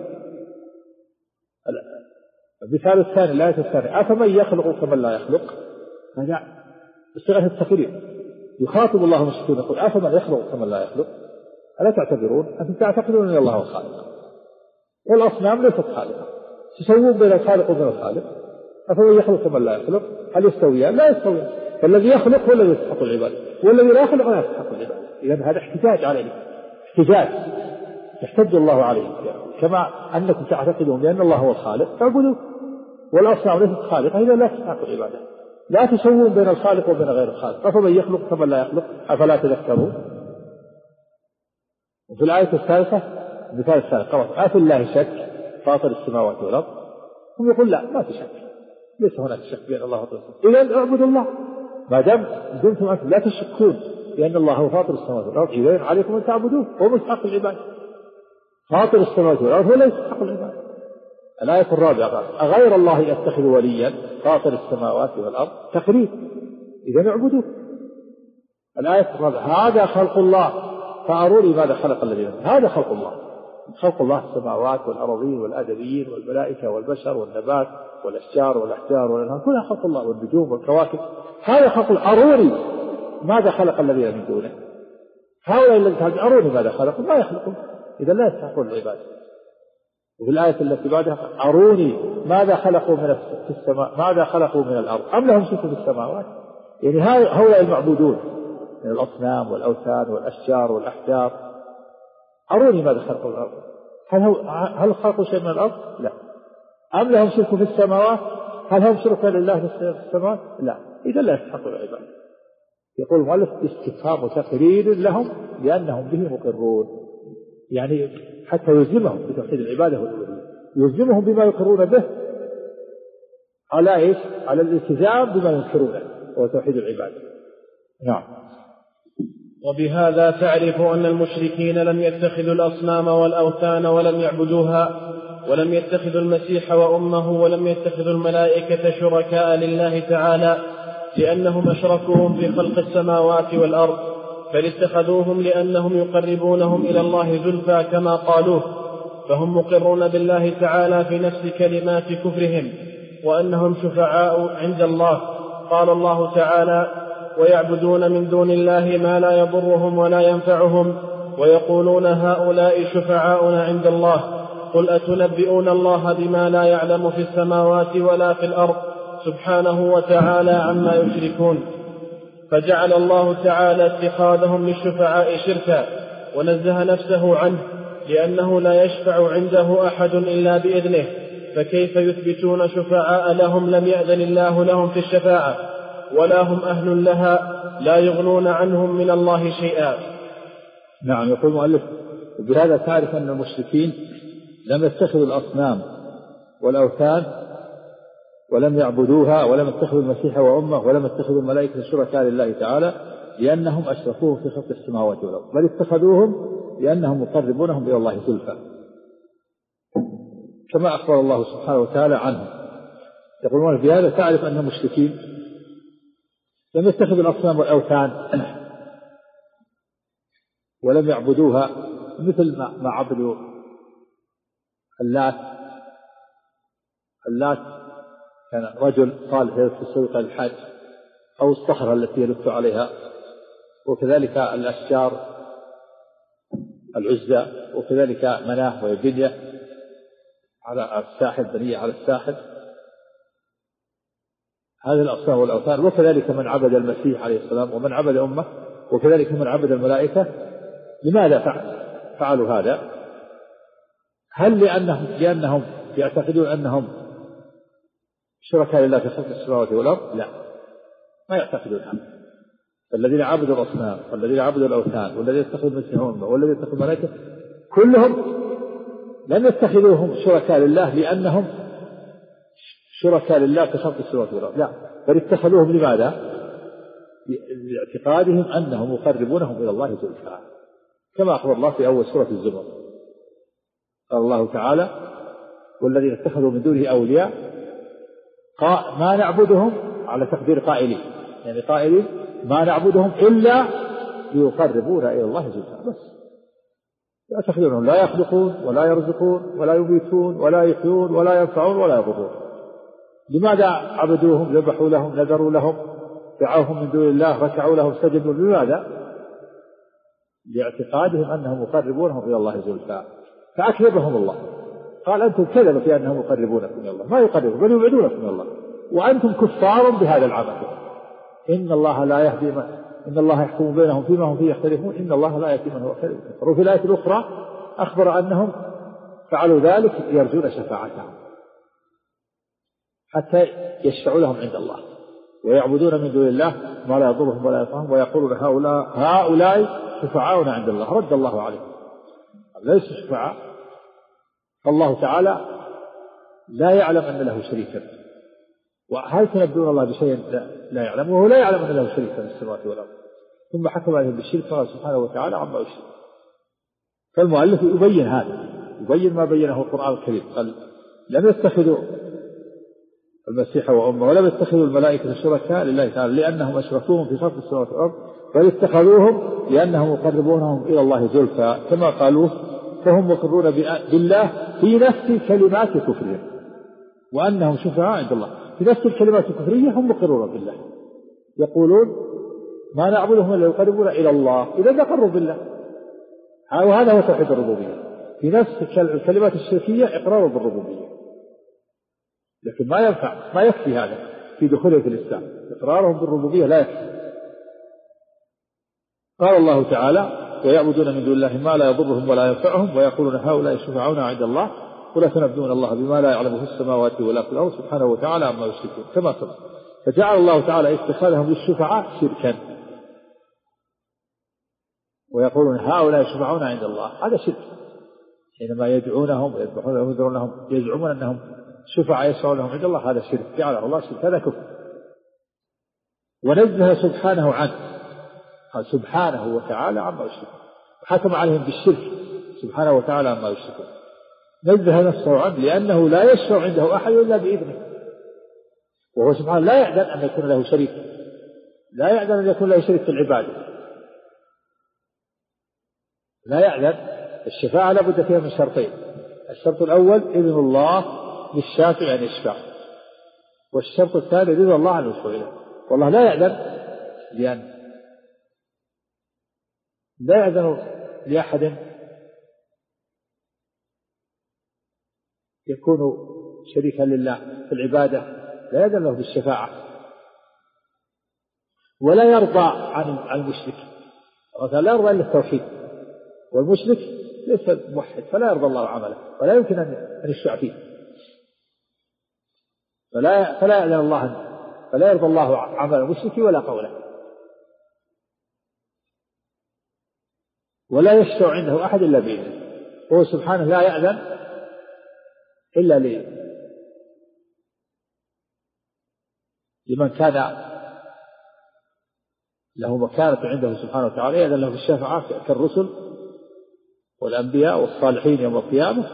المثال الثاني الآية الثانية أفمن يخلق كمن لا يخلق، هذا بصيغة التقرير، يخاطب الله المشركين يقول أفمن يخلق كمن لا يخلق، ألا تعتبرون أنتم تعتقدون أن الله هو الخالق والأصنام ليست خالقة، تسوون بين الخالق وبين الخالق. أفمن يخلق كمن لا يخلق، هل يستويان؟ لا يستويان. فالذي يخلق هو الذي يستحق العبادة والذي لا يخلق لا يستحق العبادة. إذن هذا احتجاج عليه، احتجاج يحتج الله عليه، كما أنكم تعتقدون بأن الله هو الخالق فاعبدوا والأصنام ليست خالقة إذا لا تستحق العبادة. لا تسوون بين الخالق وبين غير الخالق. أفمن يخلق كمن لا يخلق أفلا تذكرون. وفي الآية الثالثة المثال الثالث قال أفي الله شك فاطر السماوات والأرض، هم يقول لا ما في شك، ليس هناك شك بأن الله فاطر السماوات. إذن اعبدوا الله ما دمتم أنتم لا تشكون بأن الله هو فاطر السماوات والأرض، إذن عليكم أن تعبدوه، هو مستحق العبادة. فاطر السماوات والأرض هو لا يستحق العبادة. الآية الرابعة قال أغير الله يتخذ وليا فاطر السماوات والأرض، تقريب، إذن اعبدوه. الآية الرابعة هذا خلق الله فأروني ماذا خلق الذين، هذا خلق الله، خلق الله السماوات والأرضين والآدميين والملائكة والبشر والنبات والأشجار والأحجار والأنهار، كلها خلق الله، والنجوم والكواكب، هذا خلق الله. أروني ماذا خلق الذين من دونه، هؤلاء الذين أروني ماذا خلقوا، ما يخلقون، إذا لا يستحقون العبادة. وفي الآية التي بعدها أروني ماذا خلقوا في السماء، ماذا خلقوا من الأرض أم لهم شرك في السماوات، يعني هؤلاء المعبودون من الأصنام والأوثان والأشجار والأحجار، أروني ماذا خلقوا الأرض، هل خلقوا شيء من الأرض؟ لا. أم لهم شرك في السماوات؟ هل هم شركاء لله في السماوات؟ لا. إذا لا يستحقوا العبادة. يقول المؤلف استفهام تقرير لهم لأنهم به مقرون، يعني حتى يلزمهم بتوحيد العبادة والألوهية، يلزمهم بما يقرون به على إيش؟ على الالتزام بما ينكرونه وهو توحيد العبادة. نعم. وبهذا تعرف أن المشركين لم يتخذوا الأصنام والأوثان ولم يعبدوها، ولم يتخذوا المسيح وأمه، ولم يتخذوا الملائكة شركاء لله تعالى، لأنهم أشركوهم في خلق السماوات والأرض، بل اتخذوهم لأنهم يقربونهم إلى الله زلفى كما قالوه، فهم مقرون بالله تعالى في نفس كلمات كفرهم، وأنهم شفعاء عند الله. قال الله تعالى: ويعبدون من دون الله ما لا يضرهم ولا ينفعهم، ويقولون هؤلاء شفعاؤنا عند الله، قل أتنبئون الله بما لا يعلم في السماوات ولا في الأرض سبحانه وتعالى عما يشركون. فجعل الله تعالى اتخاذهم للشفعاء شركا، ونزه نفسه عنه، لأنه لا يشفع عنده أحد إلا بإذنه، فكيف يثبتون شفعاء لهم لم يأذن الله لهم في الشفاعة، ولا هم أهل لها، لا يغنون عنهم من الله شيئا. نعم. يقول المؤلف: وبهذا تعرف أن المشركين لم يتخذوا الأصنام والأوثان ولم يعبدوها، ولم يتخذوا المسيح وأمه، ولم يتخذوا الملائكة شركاء لله تعالى، لأنهم أشركوهم في خلق السماوات والأرض، بل اتخذوهم لأنهم مقربونهم إلى الله زلفى، كما أخبر الله سبحانه وتعالى عنهم. يقولون: بهذا تعرف أن المشركين لم يتخذوا الأصنام والأوثان ولم يعبدوها، مثل ما عبدوا اللات كان رجل صالح في السوق الحج، أو الصخرة التي يلف عليها، وكذلك الأشجار العزى، وكذلك مناه ويبنية على الساحل، بنية على الساحل، هذه الأصنام والأوثان. وكذلك من عبد المسيح عليه السلام، ومن عبد أمه، وكذلك من عبد الملائكة. لماذا فعلوا هذا؟ هل لأنهم يعتقدون أنهم شركاء لله في خلق السماوات والأرض؟ لا، ما يعتقدون هذا. الذين عبدوا الأصنام والذين عبدوا الأوثان والذين اتخذوا المسيح وأمه والذين اتخذوا الملائكة كلهم لم يتخذوهم شركاء لله لأنهم شركاء لله في خلق السماوات والأرض، لا، بل اتخذوهم لماذا؟ لاعتقادهم أنهم يقربونهم إلى الله زلفى، كما أخبر الله في أول سورة الزمر. قال الله تعالى: والذين اتخذوا من دونه أولياء ما نعبدهم، على تقدير قائلين، يعني قائلين ما نعبدهم إلا ليقربونا إلى الله زلفى، بس يعتقدونهم لا يخلقون ولا يرزقون ولا يميتون ولا يحيون ولا ينفعون ولا يضرون. لماذا عبدوهم؟ ذبحوا لهم، نذروا لهم، دعوهم من دون الله، ركعوا لهم، سجدوا. لماذا؟ لاعتقادهم أنهم يقربونهم إلى الله زلفى، فأكذبهم الله. قال: أنتم كذبوا في أنهم يقربونكم إلى الله، ما يقربون بل يبعدونكم إلى الله، وأنتم كفار بهذا العمل. إن الله لا يهدي إن الله يحكم بينهم فيما هم فيه يختلفون، إن الله لا يهدي من هو كاذب كفر. وفي الآية الأخرى أخبر أنهم فعلوا ذلك يرجون شفاعتهم حتى يشفعوا لهم عند الله، ويعبدون من دون الله ما لا يضرهم ولا ينفعهم، ويقولون هؤلاء شفعاؤنا عند الله. رد الله عليهم، ليسوا شفعاء. الله تعالى لا يعلم أن له شريكا، وهل تنبئون الله بشيء لا يعلم؟ وهو لا يعلم أن له شريكا في السماوات والأرض. ثم حكم عليهم بالشرك قال سبحانه وتعالى عما يشرك. فالمؤلف يبين هذا، يبين ما بينه القرآن الكريم. قال: لم يتخذوا المسيح وأمه ولم يتخذوا الملائكة شركاء لله تعالى لأنهم أشركوهم في خلق السماوات والأرض، بل اتخذوهم لأنهم يقربونهم إلى الله زلفى كما قالوه، فهم مقرون بالله في نفس كلمات كفرهم، وأنهم شفعاء عند الله. في نفس الكلمات الكفرية هم مقرون بالله، يقولون ما نعبدهم إلا يقربون إلى الله، إذا تقروا بالله. وهذا هو توحيد الربوبية، في نفس الكلمات الشركية إقرار بالربوبية. لكن ما ينفع، ما يكفي هذا، في دخولهم في الإسلام، إقرارهم بالربوبية لا يكفي. قال الله تعالى: ويعبدون من دون الله ما لا يضرهم ولا ينفعهم ويقولون هؤلاء شفعاؤنا عند الله ولا تنبئون الله بما لا يعلم في السماوات ولا في الأرض سبحانه وتعالى عما يشركون، كما سبق. فجعل الله تعالى اتخاذهم للشفعاء شركا، ويقولون هؤلاء شفعاؤنا عند الله، هذا شرك. حينما يدعونهم ويذبحونهم وينذرونهم يزعمون أنهم شفعاء يشفعون لهم عند الله، هذا شرك، جعله الله شرك، هذا كفر. ونزه سبحانه عنه، قال سبحانه وتعالى عما يشركون، وحكم عليهم بالشرك سبحانه وتعالى عما يشركون. نزه نفسه عنه لأنه لا يشفع عنده أحد إلا بإذنه، وهو سبحانه لا يعدل أن يكون له شريك، لا يعدل أن يكون له شريك في العبادة، لا يعدل. الشفاعة لابد فيها من شرطين: الشرط الأول إذن الله للشافع أن يشفع، والشرط الثاني رضا الله عن الوصول إليه. والله لا يعدل، لأن لا يعدل لأحد يكون شريكا لله في العبادة، لا يعدل له بالشفاعة، ولا يرضى عن المشرك، لا يرضى إلا التوحيد، والمشرك ليس موحد فلا يرضى الله عمله ولا يمكن أن يشفع فيه، فلا يعلم الله، فلا يرضى الله عمل المشرك ولا قوله، ولا يشفع عنده أحد إلا بإذنه. وهو سبحانه لا يأذن إلا لمن كان له مكانة عنده سبحانه وتعالى، يأذن له بالشفاعة كالرسل والأنبياء والصالحين يوم القيامة،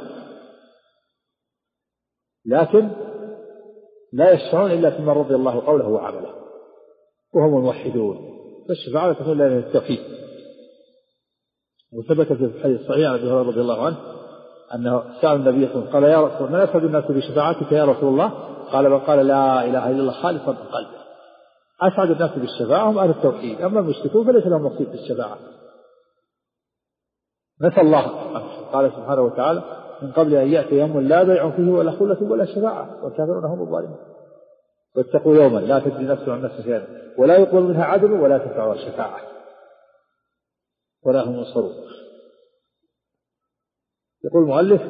لكن لا يشفعون إلا فيمن رضي الله قوله وعمله وهم الموحدون، فالشفاعة تكون لله التوحيد. وثبت في الحديث الصحيح عن أبي هريرة رضي الله عنه أنه سأل النبي صلى الله عليه وسلم قال: يا رسول من أسعد الناس بشفاعتك يا رسول الله؟ قال: من قال لا إله إلا الله خالصا من قلبه. أسعد الناس بالشفاعة هم أهل التوحيد، أما المشركون فليس لهم نصيب في الشفاعة. نسأل الله، قال سبحانه وتعالى: من قبل أن يأتي يوم لا بيع فيه ولا خلة ولا شفاعة والكافرون هم الظالمون. واتقوا يوما لا تجزي نفس عن نفس شيئا ولا يقبل منها عدل ولا تنفعها شفاعة ولا هم ينصرون. يقول المؤلف: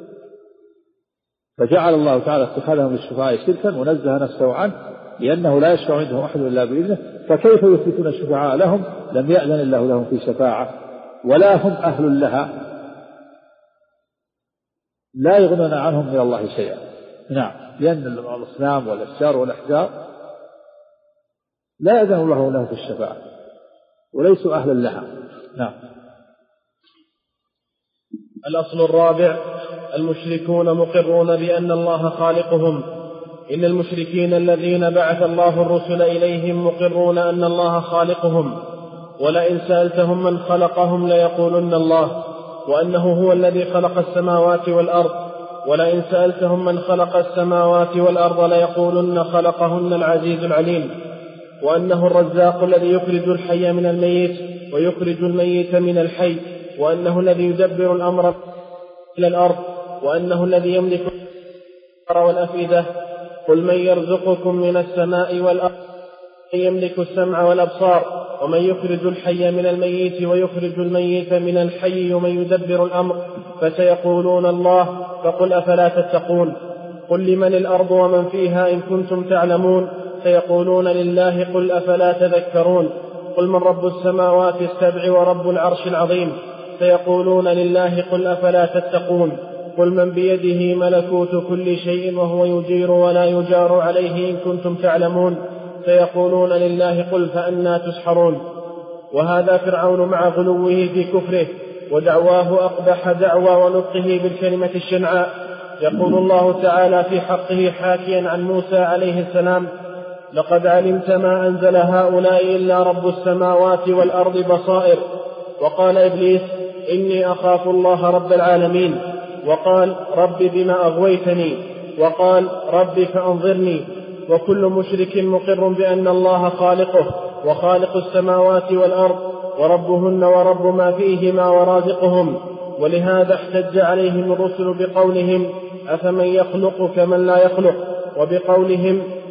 فجعل الله تعالى اتخاذهم للشفعاء شركا ونزه نفسه عنه لأنه لا يشفع عندهم أحد إلا بإذنه، فكيف يثبتون الشفعاء لهم لم يأذن الله لهم في شفاعة ولا هم أهل لها، لا يغنون عنهم من الله شيئا. نعم، لأن الأصنام والأشجار والأحجار لا يأذن الله لهم في الشفاعة وليسوا أهلا لها. نعم. الأصل الرابع: المشركون مقرون بأن الله خالقهم. إن المشركين الذين بعث الله الرسل إليهم مقرون أن الله خالقهم، ولئن سألتهم من خلقهم ليقولن الله، وأنه هو الذي خلق السماوات والأرض، ولئن سألتهم من خلق السماوات والأرض ليقولن خلقهن العزيز العليم، وأنه الرزاق الذي يخرج الحي من الميت ويخرج الميت من الحي، وأنه الذي يدبر الأمر إلى الأرض، وأنه الذي يملك الأمر والأفئدة. قل من يرزقكم من السماء والأرض، من يملك السمع والأبصار، ومن يخرج الحي من الميت ويخرج الميت من الحي، ومن يدبر الأمر، فسيقولون الله، فقل أفلا تتقون. قل لمن الأرض ومن فيها إن كنتم تعلمون، سيقولون لله، قل أفلا تذكرون. قل من رب السماوات السبع ورب العرش العظيم، سيقولون لله، قل أفلا تتقون. قل من بيده ملكوت كل شيء وهو يجير ولا يجار عليه إن كنتم تعلمون، سيقولون لله، قل فأنى تسحرون. وهذا فرعون مع غلوه في كفره ودعواه أقبح دعوى ونطقه بالكلمة الشنعاء. يقول الله تعالى في حقه حاكيا عن موسى عليه السلام: لقد علمت ما أنزل هؤلاء إلا رب السماوات والأرض بصائر. وقال إبليس: إني أخاف الله رب العالمين. وقال: رب بما أغويتني. وقال: رب فأنظرني. وكل مشرك مقر بأن الله خالقه وخالق السماوات والأرض وربهن ورب ما فيهما ورازقهم. ولهذا احتج عليهم الرسل بقولهم: أفمن يخلق كمن لا يخلق، وبقولهم: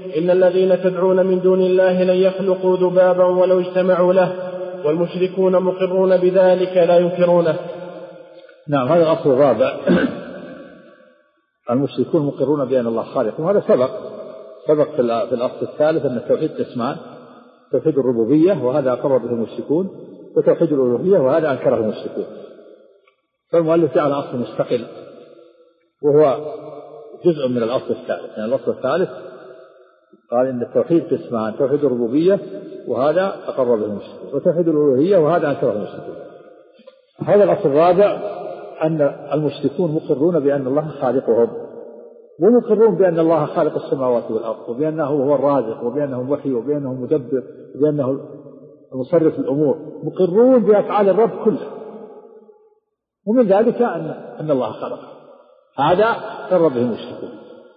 إن الذين تدعون من دون الله لن يخلقوا ذبابا ولو اجتمعوا له والمشركون مقرون بذلك لا ينكرونه. نعم، هذا الأصل الرابع. المشركون مقرون بأن الله خالق، وهذا سبق في الأصل الثالث أن التوحيد قسمان: توحيد الربوبية وهذا أقر به المشركون، وتوحيد الألوهية وهذا أنكره المشركون. فالمؤلف جعل أصل مستقل وهو جزء من الأصل الثالث. يعني الأصل الثالث قال إن التوحيد قسمان: توحيد الربوبية وهذا أقر به المشركون، وتوحيد الألوهية وهذا أنكره المشركون. هذا الأصل الرابع أن المشركون مقرون بأن الله خالقهم، ومقرون بأن الله خالق السماوات والأرض، وبأنه هو الرازق، وبأنه المحيي، وبأنه المدبر، وبأنه المصرف الأمور. مقرون بأفعال الرب كله، ومن ذلك أن الله خلقه. هذا أقر به المشركون،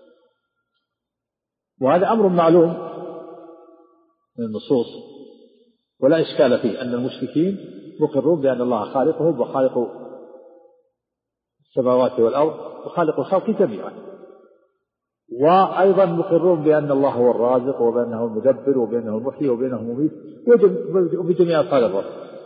وهذا أمر معلوم من النصوص ولا إشكال فيه أن المشركين مقرون بأن الله خالقهم وخالق السماوات والأرض وخالق الخلق جميعا، وأيضا مقرون بأن الله هو الرازق، وبأنه المدبر، وبأنه المحيي، وبأنه المميت، وبجميع أفعال الرب.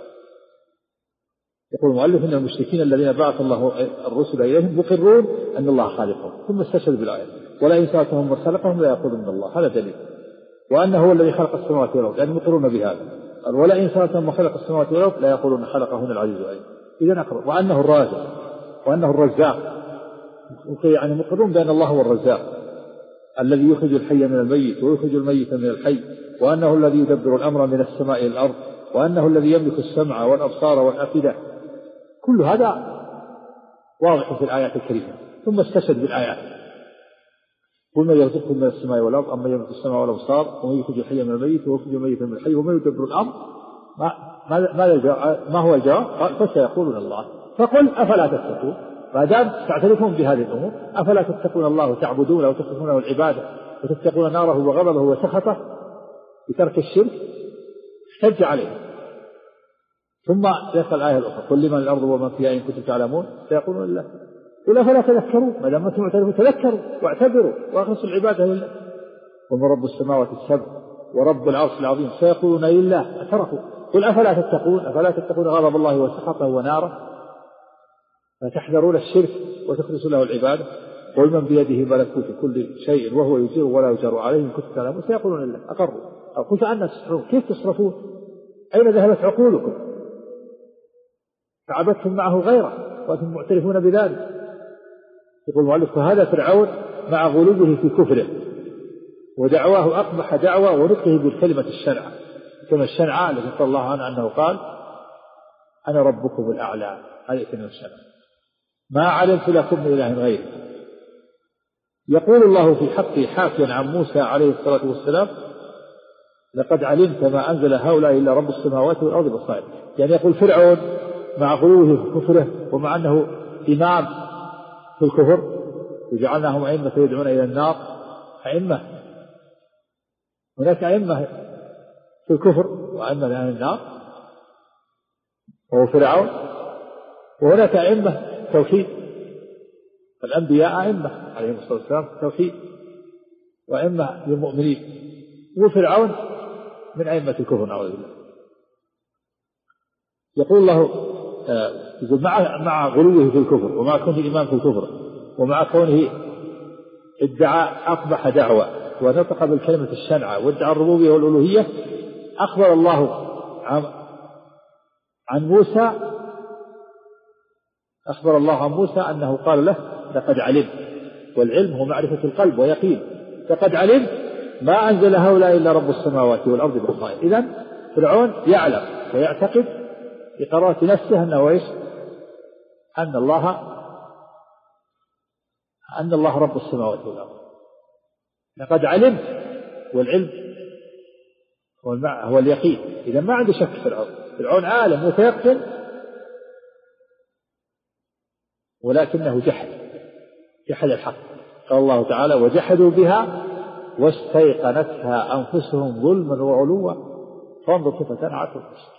يقول المؤلف إن المشركين الذين بعث الله الرسل إليهم مقرون أن الله خالقهم، ثم استشهد بالآية: ولئن سألتهم من خلقهم لا يقولون من الله. هذا دليل. وأنه هو الذي خلق السماوات والأرض، يعني مقرون بهذا. ولئن سألتهم من خلق السماوات والأرض لا يقولون خلقهن العزيز العليم. إذن أقر. وأنه الرازق وأنه الرزاق، يعني مقرون بأن الله هو الرزاق الذي يخرج الحي من الميت ويخرج الميت من الحي، وأنه الذي يدبر الأمر من السماء إلى الأرض، وأنه الذي يملك السمع والأبصار والأفئدة. كل هذا واضح في الآيات الكريمة. ثم استشهد بالآيات: قل من يرزقكم من السماء والأرض أما يملك السمع والأبصار ومن يخرج الحي من الميت ويخرج الميت من الحي ومن يدبر الأمر. ما هو الجواب؟ قال: فسيقولون الله. فقل: أفلا تتقون؟ ما دام تعترفون بهذه الأمور أفلا تتقون الله وتعبدونه وتخلصونه العبادة وتتقون ناره وغضبه وسخطه بترك الشرك؟ احتج عليه. ثم يقرأ الآية الأخرى: قل لمن الأرض ومن فيها إن كنتم تعلمون سيقولون الله. قل أفلا تذكرون؟ ما دام أنتم معترفون تذكروا واعتبروا وأخلصوا العبادة لله. ومن رب السماوات السبع ورب العرش العظيم سيقولون لله. اعترفوا. قل أفلا تتقون؟ أفلا تتقون غضب الله وسخطه وناره فتحذرون الشرك وتخلصوا له العبادة؟ قل من بيده ملكوت كل شيء وهو يجير ولا يجار عليه إن كنتم تعلمون سيقولون لله. أقروا. أو قلت عنا تسحرون؟ كيف تصرفون؟ أين ذهبت عقولكم؟ فعبدتم معه غيره وأنتم معترفون بذلك. يقول المؤلف: فهذا فرعون مع غلوبه في كفره ودعواه أقبح دعوة ونطقه بالكلمة الشنعة، كما الشنعة التي قال الله عنه أنه قال: أنا ربكم الأعلى. هذه كلمة الشنعة: ما علمت لكم من إله غيري. يقول الله في حقه حافيا عن موسى عليه الصلاة والسلام: لقد علمت ما أنزل هؤلاء إلا رب السماوات والأرض بصائر. يعني يقول فرعون مع غلوه في كفره ومع أنه إمام في الكفر وجعلناهم أئمة يدعون إلى النار. أئمة، هناك أئمة في الكفر وأئمة لأهل النار وهو فرعون، وهناك أئمة توحيد. الأنبياء أئمة عليهم الصلاة والسلام توحيد وأئمة للمؤمنين، وفرعون من أئمة الكفر نعوذ بالله. يقول الله مع غلوه في الكفر ومع كونه الإمام في الكفر ومع كونه ادعى أقبح دعوة ونطق بالكلمة الشنعة وادعى الربوبية والألوهية، أخبر الله عن موسى أنه قال له: لقد علمت. والعلم هو معرفة القلب ويقين. لقد علمت ما أنزل هؤلاء إلا رب السماوات والأرض بصائر. إذن فرعون يعلم ويعتقد بقرارة نفسه أنه إيش؟ أن الله رب السماوات والأرض. لقد علمت، والعلم هو اليقين. إذا ما عنده شك فرعون عالم متيقن، ولكنه جحد الحق. قال الله تعالى: وجحدوا بها واستيقنتها أنفسهم ظلما وعلوا فانظر كيف تنعت الفسق.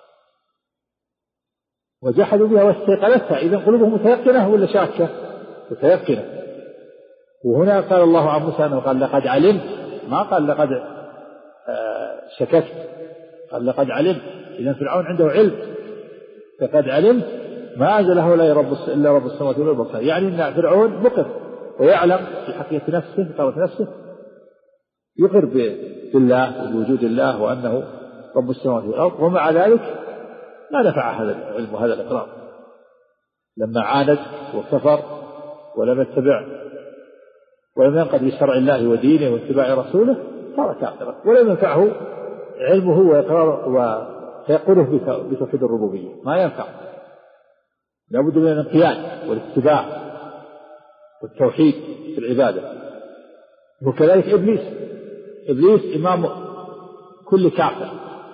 وجحدوا بها واستيقنتها، إذن قلوبهم متيقنة ولا شاكة؟ متيقنة. وهنا قال الله عن موسى أنه قال: لقد علمت ما قال لقد شككت، قال لقد علمت. إذا فرعون عنده علم، فقد علمت ما أنزله إلا رب السماوات والأرض، يعني أن فرعون مقر ويعلم في حقيقة نفسه طرف نفسه، يقر بالله وبوجود الله وأنه رب السماوات والأرض، ومع ذلك ما نفع هذا العلم وهذا الإقرار. لما عاند وكفر ولم يتبع ولم ينقض بشرع الله ودينه واتباع رسوله صار كافرا، ولم ينفعه علمه وإقراره ويقوله بتوحيد الربوبية، ما ينفع. لابد من الانقياد والاتباع والتوحيد في العبادة. وكذلك إبليس إمام كل كافر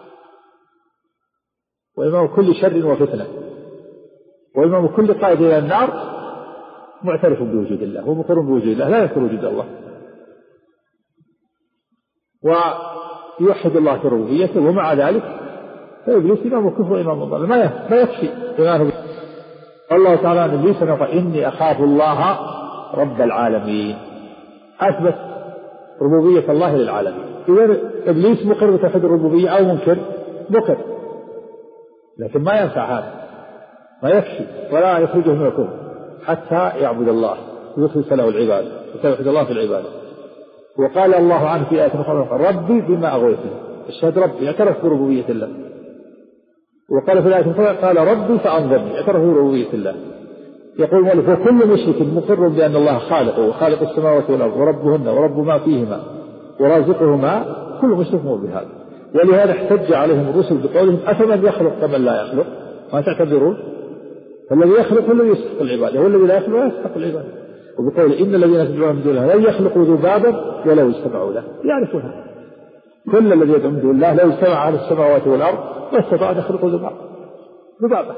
وإمام كل شر وفتنة وإمام كل قائد إلى النار، معترف بوجود الله ومقر بوجود الله، لا يذكر وجود الله ويوحد الله في ربوبيته، ومع ذلك فإبليس إمام كفر وإمام ضلال، ما يكفي إيمانه. الله تعالى عن إبليس قال إني أخاف الله رب العالمين، أثبت ربوبية الله للعالمين. إذا إبليس مقر بتوحيد الربوبية أو منكر؟ مقر، لكن ما ينفع هذا، ما يكفي ولا يخرجه من الكفر حتى يعبد الله ويخلص له العبادة ويوحد الله في العبادة. وقال الله عنه في آية أخرى ربي بما أغويتني، اشهد ربي، اعترف بربوبية الله. وقال في الآية الأخرى قال ربي فأنظرني، اعترف بربوبية الله. يقول المؤلف وكل مشرك مقر بأن الله خالقه وخالق السماوات والأرض وربهن ورب ما فيهما ورازقهما، كل مشرك مؤمن بهذا. ولهذا احتج عليهم الرسل بقولهم أفمن يخلق كمن لا يخلق، ما تعتبرون؟ فالذي يخلق هو الذي يستحق العبادة، والذي لا يخلق لا يستحق العبادة. وبقول إن الذين تدعون من دونه لن يخلقوا ذبابا ولو اجتمعوا له، يعرفونها. كل الذي يدعو من دون الله لو اجتمع على السماوات والأرض ما استطاعوا أن يخلقوا ذبابا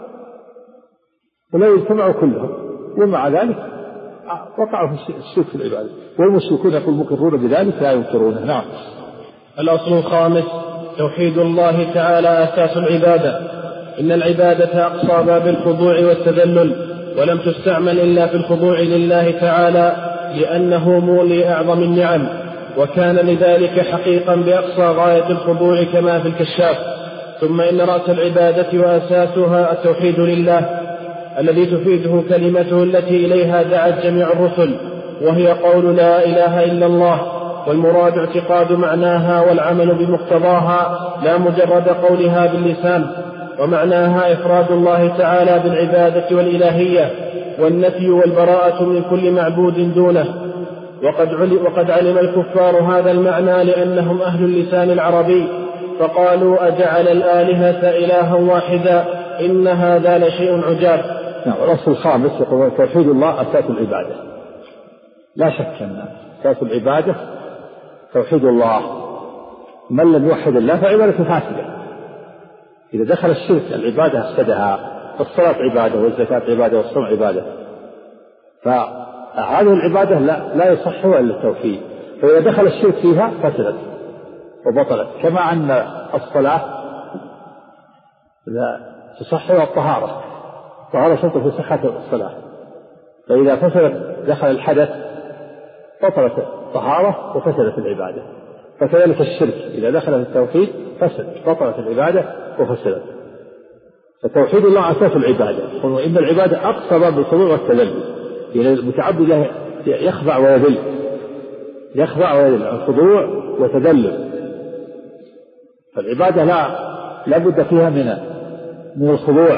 ولو اجتمعوا كلهم، ومع ذلك وقعوا في الشرك في العبادة. والمشركون يقول مقرون بذلك لا ينكرونه. نعم. الأصل الخامس توحيد الله تعالى أساس العبادة. إن العبادة أقصى باب الخضوع والتذلل، ولم تستعمل إلا في الخضوع لله تعالى لأنه مولي أعظم النعم، وكان لذلك حقيقا بأقصى غاية الخضوع كما في الكشاف. ثم إن رأس العبادة وأساسها التوحيد لله الذي تفيده كلمته التي إليها دعت جميع الرسل، وهي قول لا إله إلا الله، والمراد اعتقاد معناها والعمل بمقتضاها لا مجرد قولها باللسان. ومعناها إفراد الله تعالى بالعبادة والإلهية والنفي والبراءة من كل معبود دونه. وقد علم الكفار هذا المعنى لأنهم أهل اللسان العربي، فقالوا أجعل الآلهة إلها واحدا إن هذا لشيء عجاب. الأصل الخامس يقول توحيد الله أساس العبادة. لا شك أن أساس العبادة توحيد الله. من لم يوحد الله فعبادته فاسدة. إذا دخل الشرك العبادة أفسدها، الصلاة عبادة والزكاة عبادة والصوم عبادة، فهذه العبادة لا يصحها إلا التوحيد. فإذا دخل الشرك فيها فسدت وبطلت، كما أن الصلاة لا تصحها الطهارة، الطهارة شرط في صحة الصلاة، فإذا فسدت دخل الحدث بطلت الطهارة وفسدت العبادة. فكذلك الشرك إذا دخل في التوحيد فسد، بطلت العبادة وفسدت. فتوحيد الله أساس العبادة. وإن العبادة أقصى باب الخضوع والتذلل، يعني المتعبد يخضع ويذل، الخضوع وتذلل. فالعبادة لا بد فيها من الخضوع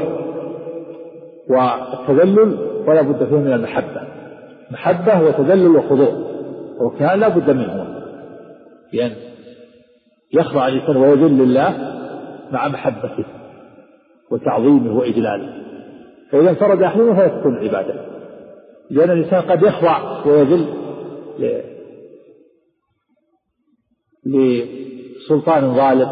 والتذلل، ولا بد فيها من محبة وتذلل وخضوع، وكان لا بد منه، يعني يخضع الإنسان ويذل لله مع محبته وتعظيمه وإجلاله. فإذا انفرد أحدهما فلا تكون العبادة، لأن الإنسان قد يخضع ويذل لسلطان ظالم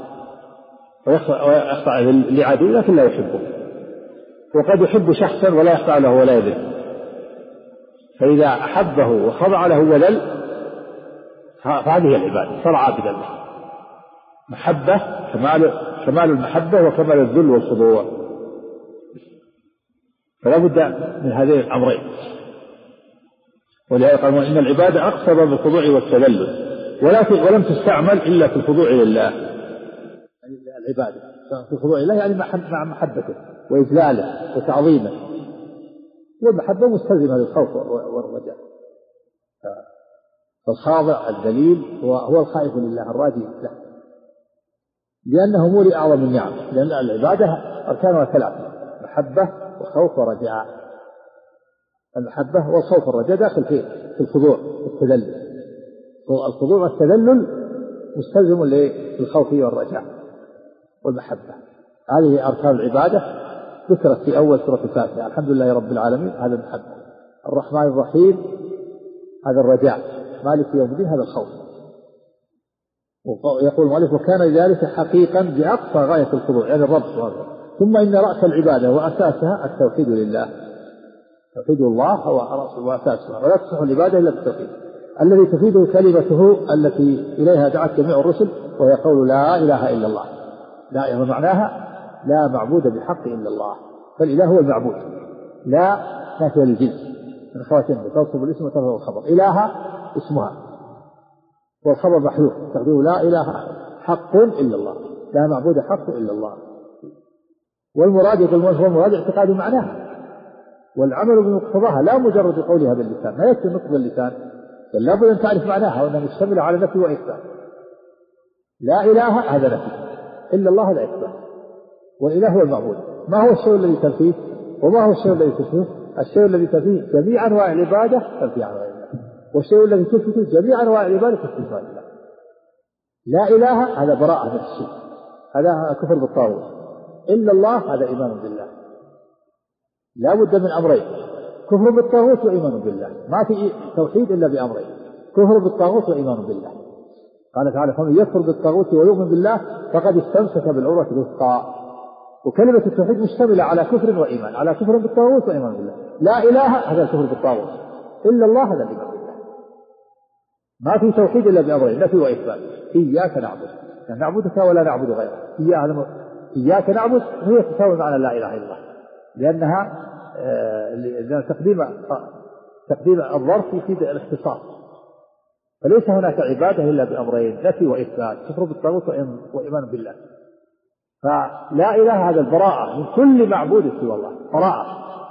ويخضع لعدو لكن لا يحبه، وقد يحب شخصا ولا يخضع له ولا يذل. فإذا أحبه وخضع له وذل فهذه العبادة، صار عابدا له. محبة كمال المحبة وكمال الذل والخضوع، فلا بد من هذين الأمرين. ولهذا قالوا إن العبادة أقصى باب الخضوع والتذلل، ولم تستعمل إلا في الخضوع لله، العبادة في الخضوع لله يعني مع محبته وإجلاله وتعظيمه، والمحبة مستلزمة للخوف والرجاء. فالخاضع الذليل هو الخائف لله الراجي له، لأنه مولي أعظم النعم، لأن العبادة أركانها ثلاثة: محبة وخوف ورجاء. المحبة والخوف والرجاء داخل في الخضوع والتذلل. الخضوع والتذلل مستلزم للخوف والرجاء والمحبة. هذه أركان العبادة ذكرت في أول سورة الفاتحة: الحمد لله رب العالمين، هذا المحبة. الرحمن الرحيم، هذا الرجاء. مالك يوم الدين، هذا الخوف. ويقول المؤلف: وكان ذلك حقيقا بأقصى غاية الخضوع، يعني الرب سبحانه. ثم إن رأس العبادة وأساسها التوحيد لله. توحيد الله هو رأس وأساسها، ولا تصح العبادة إلا بالتوحيد الذي تفيده كلمته التي إليها دعت جميع الرسل، وهي قول لا إله إلا الله. لا معناها لا معبود بحق إلا الله، فالإله هو المعبود. لا نافية للجنس من خواتمه، توصف الاسم وترفع الخبر. إله اسمها والخبر محذوف، تقديره لا إله حق إلا الله، لا معبود حق إلا الله. والمراد يقول المراد اعتقاد معناها والعمل بمقتضاها، لا مجرد قولها باللسان، ما يكفي نطق باللسان، بل لابد أن تعرف معناها، وأنها مشتملة على نفي وإثبات. لا إله هذا نفي، إلا الله هذا إثبات. والإله هو المعبود. ما هو الشيء الذي تنفيه وما هو الشيء الذي تثبته؟ الشيء الذي تنفيه جميع أنواع العبادة تنفي عن غير الله، والشيء الذي تثبته جميع أنواع العبادة تثبت عن الله. لا إله هذا براءة من الشرك، هذا كفر بالطاغوت. إلا الله هذا إيمان بالله. لا بد من أمرين: كفر بالطاغوت وإيمان بالله. ما في توحيد إلا بأمرين: كفر بالطاغوت وإيمان بالله. قال تعالى: فمن يكفر بالطاغوت ويؤمن بالله فقد استمسك بالعروة الوثقى. وكلمة التوحيد مشتملة على كفر وإيمان، على كفر بالطاغوت وإيمان بالله. لا إله هذا الكفر بالطاغوت، إلا الله هذا الإيمان بالله. ما في توحيد إلا بأمرين: نفي وإثبات. إياك نعبد، نعبدك ولا نعبد غيرك. إياك نعبد هي تساوي معنى لا إله إلا الله، لأنها تقديم الظرف يفيد الاختصاص. فليس هناك عبادة إلا بأمرين: نفي وإثبات، كفر بالطاغوت وإيمان بالله. فلا إله هذا البراءة من كل معبود سوى الله، براءة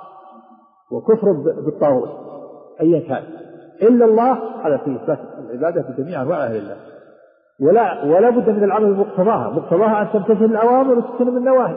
وكفر بالطاغوت أيا كان. إلا الله هذا في إثبات العبادة في جميع أنواعها لله. ولا بد من العمل بمقتضاها. مقتضاها أن تمتثل الأوامر وتجتنب النواهي.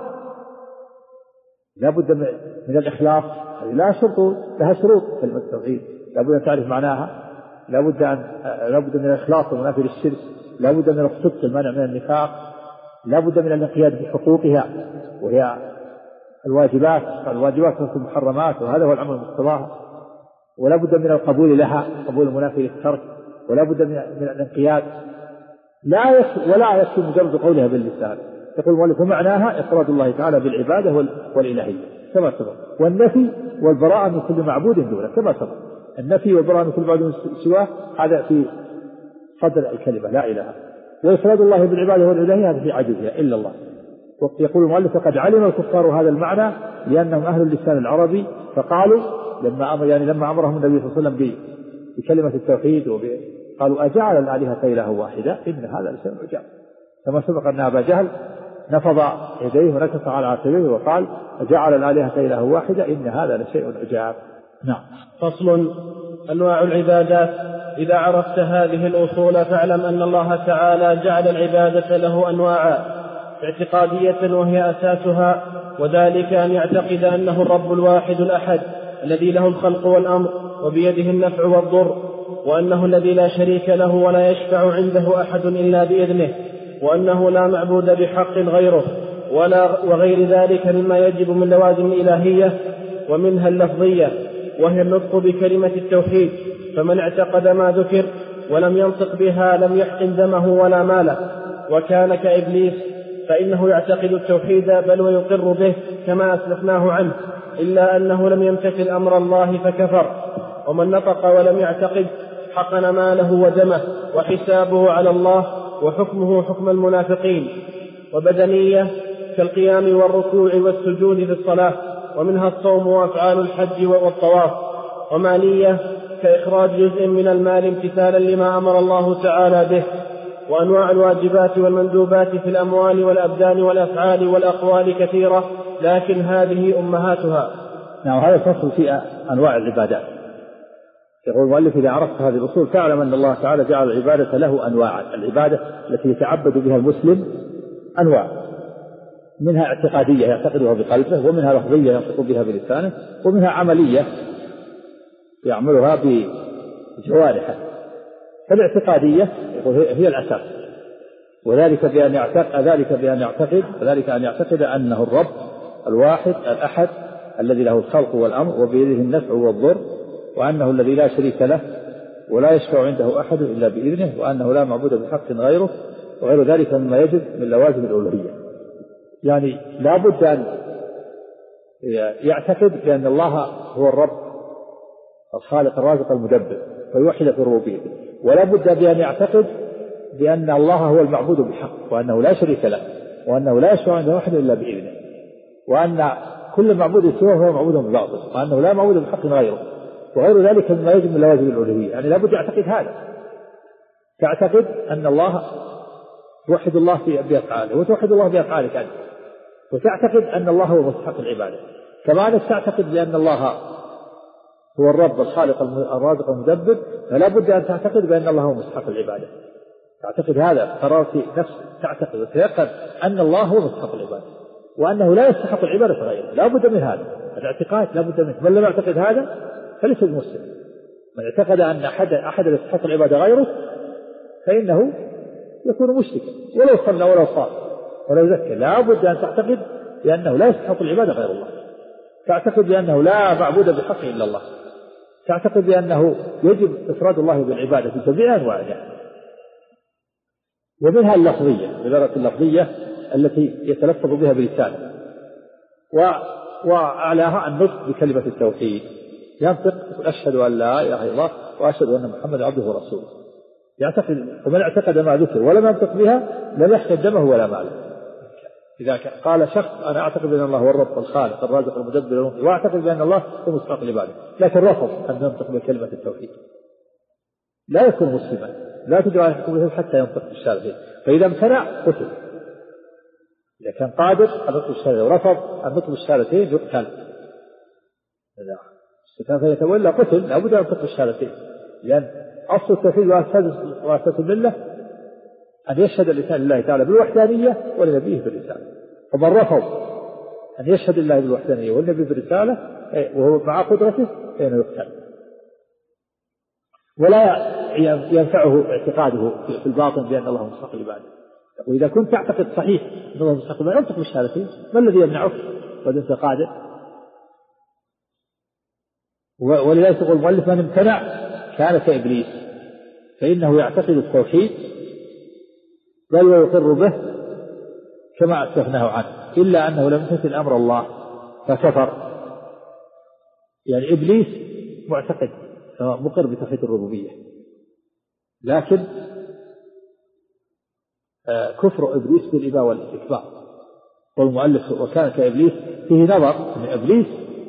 لا بد من الإخلاص، لا شرط لها شروط كلمة التوحيد، لا بد أن تعرف معناها، لا بد من الإخلاص والمنافي للشرك، لا بد من الصدق المانع من النفاق، لا بد من الانقياد بحقوقها وهي الواجبات في المحرمات، وهذا هو العمل بمقتضاها. ولا بد من القبول لها، قبول المنافي للترك، ولا بد من الانقياد. ولا يكفي مجرد قولها باللسان. يقول المؤلف: ومعناها إفراد الله تعالى بالعبادة والإلهية كما سبق، والنفي والبراءة من كل معبود دونه كما سبق. النفي والبراءة من كل معبود سواه هذا في صدر الكلمة لا إله. وإفراد الله بالعبادة والإلهية هذا في عجزها إلا الله. يقول المؤلف: فقد علم الكفار هذا المعنى لأنهم أهل اللسان العربي، فقالوا لما أمرهم النبي صلى الله عليه وسلم بكلمة التوحيد قالوا: أجعل الآلهة إله واحدة إن هذا لشيء عجاب. كما سبق أن أبا جهل نفض يديه ونكص على عقبيه وقال: أجعل الآلهة إله واحدة إن هذا لشيء عجاب. نعم. فصل: أنواع العبادات. إذا عرفت هذه الأصول فاعلم أن الله تعالى جعل العبادة له أنواعا اعتقادية وهي أساسها، وذلك أن يعتقد أنه الرب الواحد الأحد الذي له الخلق والأمر وبيده النفع والضر، وأنه الذي لا شريك له ولا يشفع عنده أحد إلا بإذنه، وأنه لا معبود بحق غيره وغير ذلك مما يجب من لوازم الإلهية، ومنها اللفظية وهي النطق بكلمة التوحيد. فمن اعتقد ما ذكر ولم ينطق بها لم يحقن دمه ولا ماله. وكان كإبليس فإنه يعتقد التوحيد بل ويقر به كما أسلفناه عنه، إلا أنه لم يمتثل أمر الله فكفر. ومن نطق ولم يعتقد حقن ماله ودمه، وحسابه على الله، وحكمه حكم المنافقين. وبدنية كالقيام والركوع والسجود في الصلاة، ومنها الصوم وأفعال الحج والطواف. ومالية كإخراج جزء من المال امتثالا لما أمر الله تعالى به، وأنواع الواجبات والمندوبات في الأموال والأبدان والأفعال والأقوال كثيرة، لكن هذه أمهاتها. نعم، هذا فصل في أنواع العبادات. يقول المؤلف: إذا عرفت هذه الأصول فاعلم أن الله تعالى جعل العبادة له أنواعا. العبادة التي يتعبد بها المسلم أنواع، منها اعتقادية يعتقدها بقلبه، ومنها لفظية ينطق بها بلسانه، ومنها عملية يعملها بجوارحه. فالاعتقادية هي الأساس، وذلك بأن يعتقد أنه الرب الواحد الأحد الذي له الخلق والأمر وبيده النفع والضر، وأنه الذي لا شريك له ولا يشفع عنده أحد إلا بإذنه، وأنه لا معبود بحق غيره، وغير ذلك مما يجب من لوازم الألوهية. يعني لا بد أن يعتقد بأن الله هو الرب الخالق الرازق المدبر ويوحد في الربوبية، ولا بد بأن يعتقد بأن الله هو المعبود بحق، وأنه لا شريك له، وأنه لا يشفع عنده أحد إلا بإذنه، وأن كل معبود سواه هو معبود بالباطل، وأنه لا معبود بحق غيره، وغير ذلك مما يجب من لوازم الألوهية. يعني لا بد يعتقد هذا. تعتقد أن الله توحد الله بأفعاله، وتوحد الله بأفعالك أنت، وتعتقد أن الله هو مستحق العبادة. كما أنك تعتقد بأن الله هو الرب الخالق الرازق المدبر، فلا بد أن تعتقد بأن الله هو مستحق العبادة. تعتقد هذا قرار في نفسك، تعتقد وتيقن أن الله هو مستحق العبادة، وأنه لا يستحق العبادة غيره. لا بد من هذا الاعتقاد، لا بد منه. من لم يعتقد هذا فليس بمسلم. من اعتقد أن أحد يستحق العبادة غيره فإنه يكون مشركا، ولو صلى ولو صام ولو زكى. لا بد أن تعتقد بأنه لا يستحق العبادة غير الله، تعتقد بأنه لا معبود بحق إلا الله، تعتقد بأنه يجب إفراد الله بالعبادة في جميع أنواعها. ومنها اللفظية، العبادة اللفظية التي يتلفظ بها بلسانه، وأعلاها النطق بكلمة التوحيد. ينطق أشهد أن لا إله إلا الله وأشهد أن محمدا عبده ورسوله. يعتقد. ومن اعتقد ما ذكر ولم ينطق بها لم يحسن دمه ولا ماله. إذا قال شخص: أنا أعتقد بأن الله هو الرب الخالق الرازق المدبر وأعتقد بأن الله هو مستحق العبادة، لكن رفض أن ينطق بكلمة التوحيد، لا يكون مسلما، لا تدعى أن يكون حتى ينطق بالشهادتين. فإذا امتنع قتل. إذا كان قادر أن ينطق بالشهادتين ورفض أن ينطق بالشهادتين يقتل. فيتولى قتل. لا بد أن ينطق بالشهادتين، لأن أصل التوحيد وأساس الملة أن يشهد الإنسان لله تعالى بالوحدانية ولنبيه بالرسالة. ومن رفض أن يشهد الله بالوحدانية والنبي بالرسالة وهو مع قدرته فإنه يقتل. ولا ينفعه اعتقاده في الباطن بأن الله مستحق العبادة. وإذا كنت تعتقد صحيح أن الله مستحق العبادة انطق بالشهادتين، ما الذي يمنعك وإذا أنت قادر؟ ولذلك يقول المؤلف: من امتنع كان كإبليس، فإنه يعتقد التوحيد بل ويقر به كما أسلفناه عنه، إلا أنه لم يمتثل أمر الله فكفر. يعني إبليس معتقد مقر بتوحيد الربوبية، لكن كفر إبليس بالإباء والاستكبار. والمؤلف: وكان كإبليس، فيه نظر من إبليس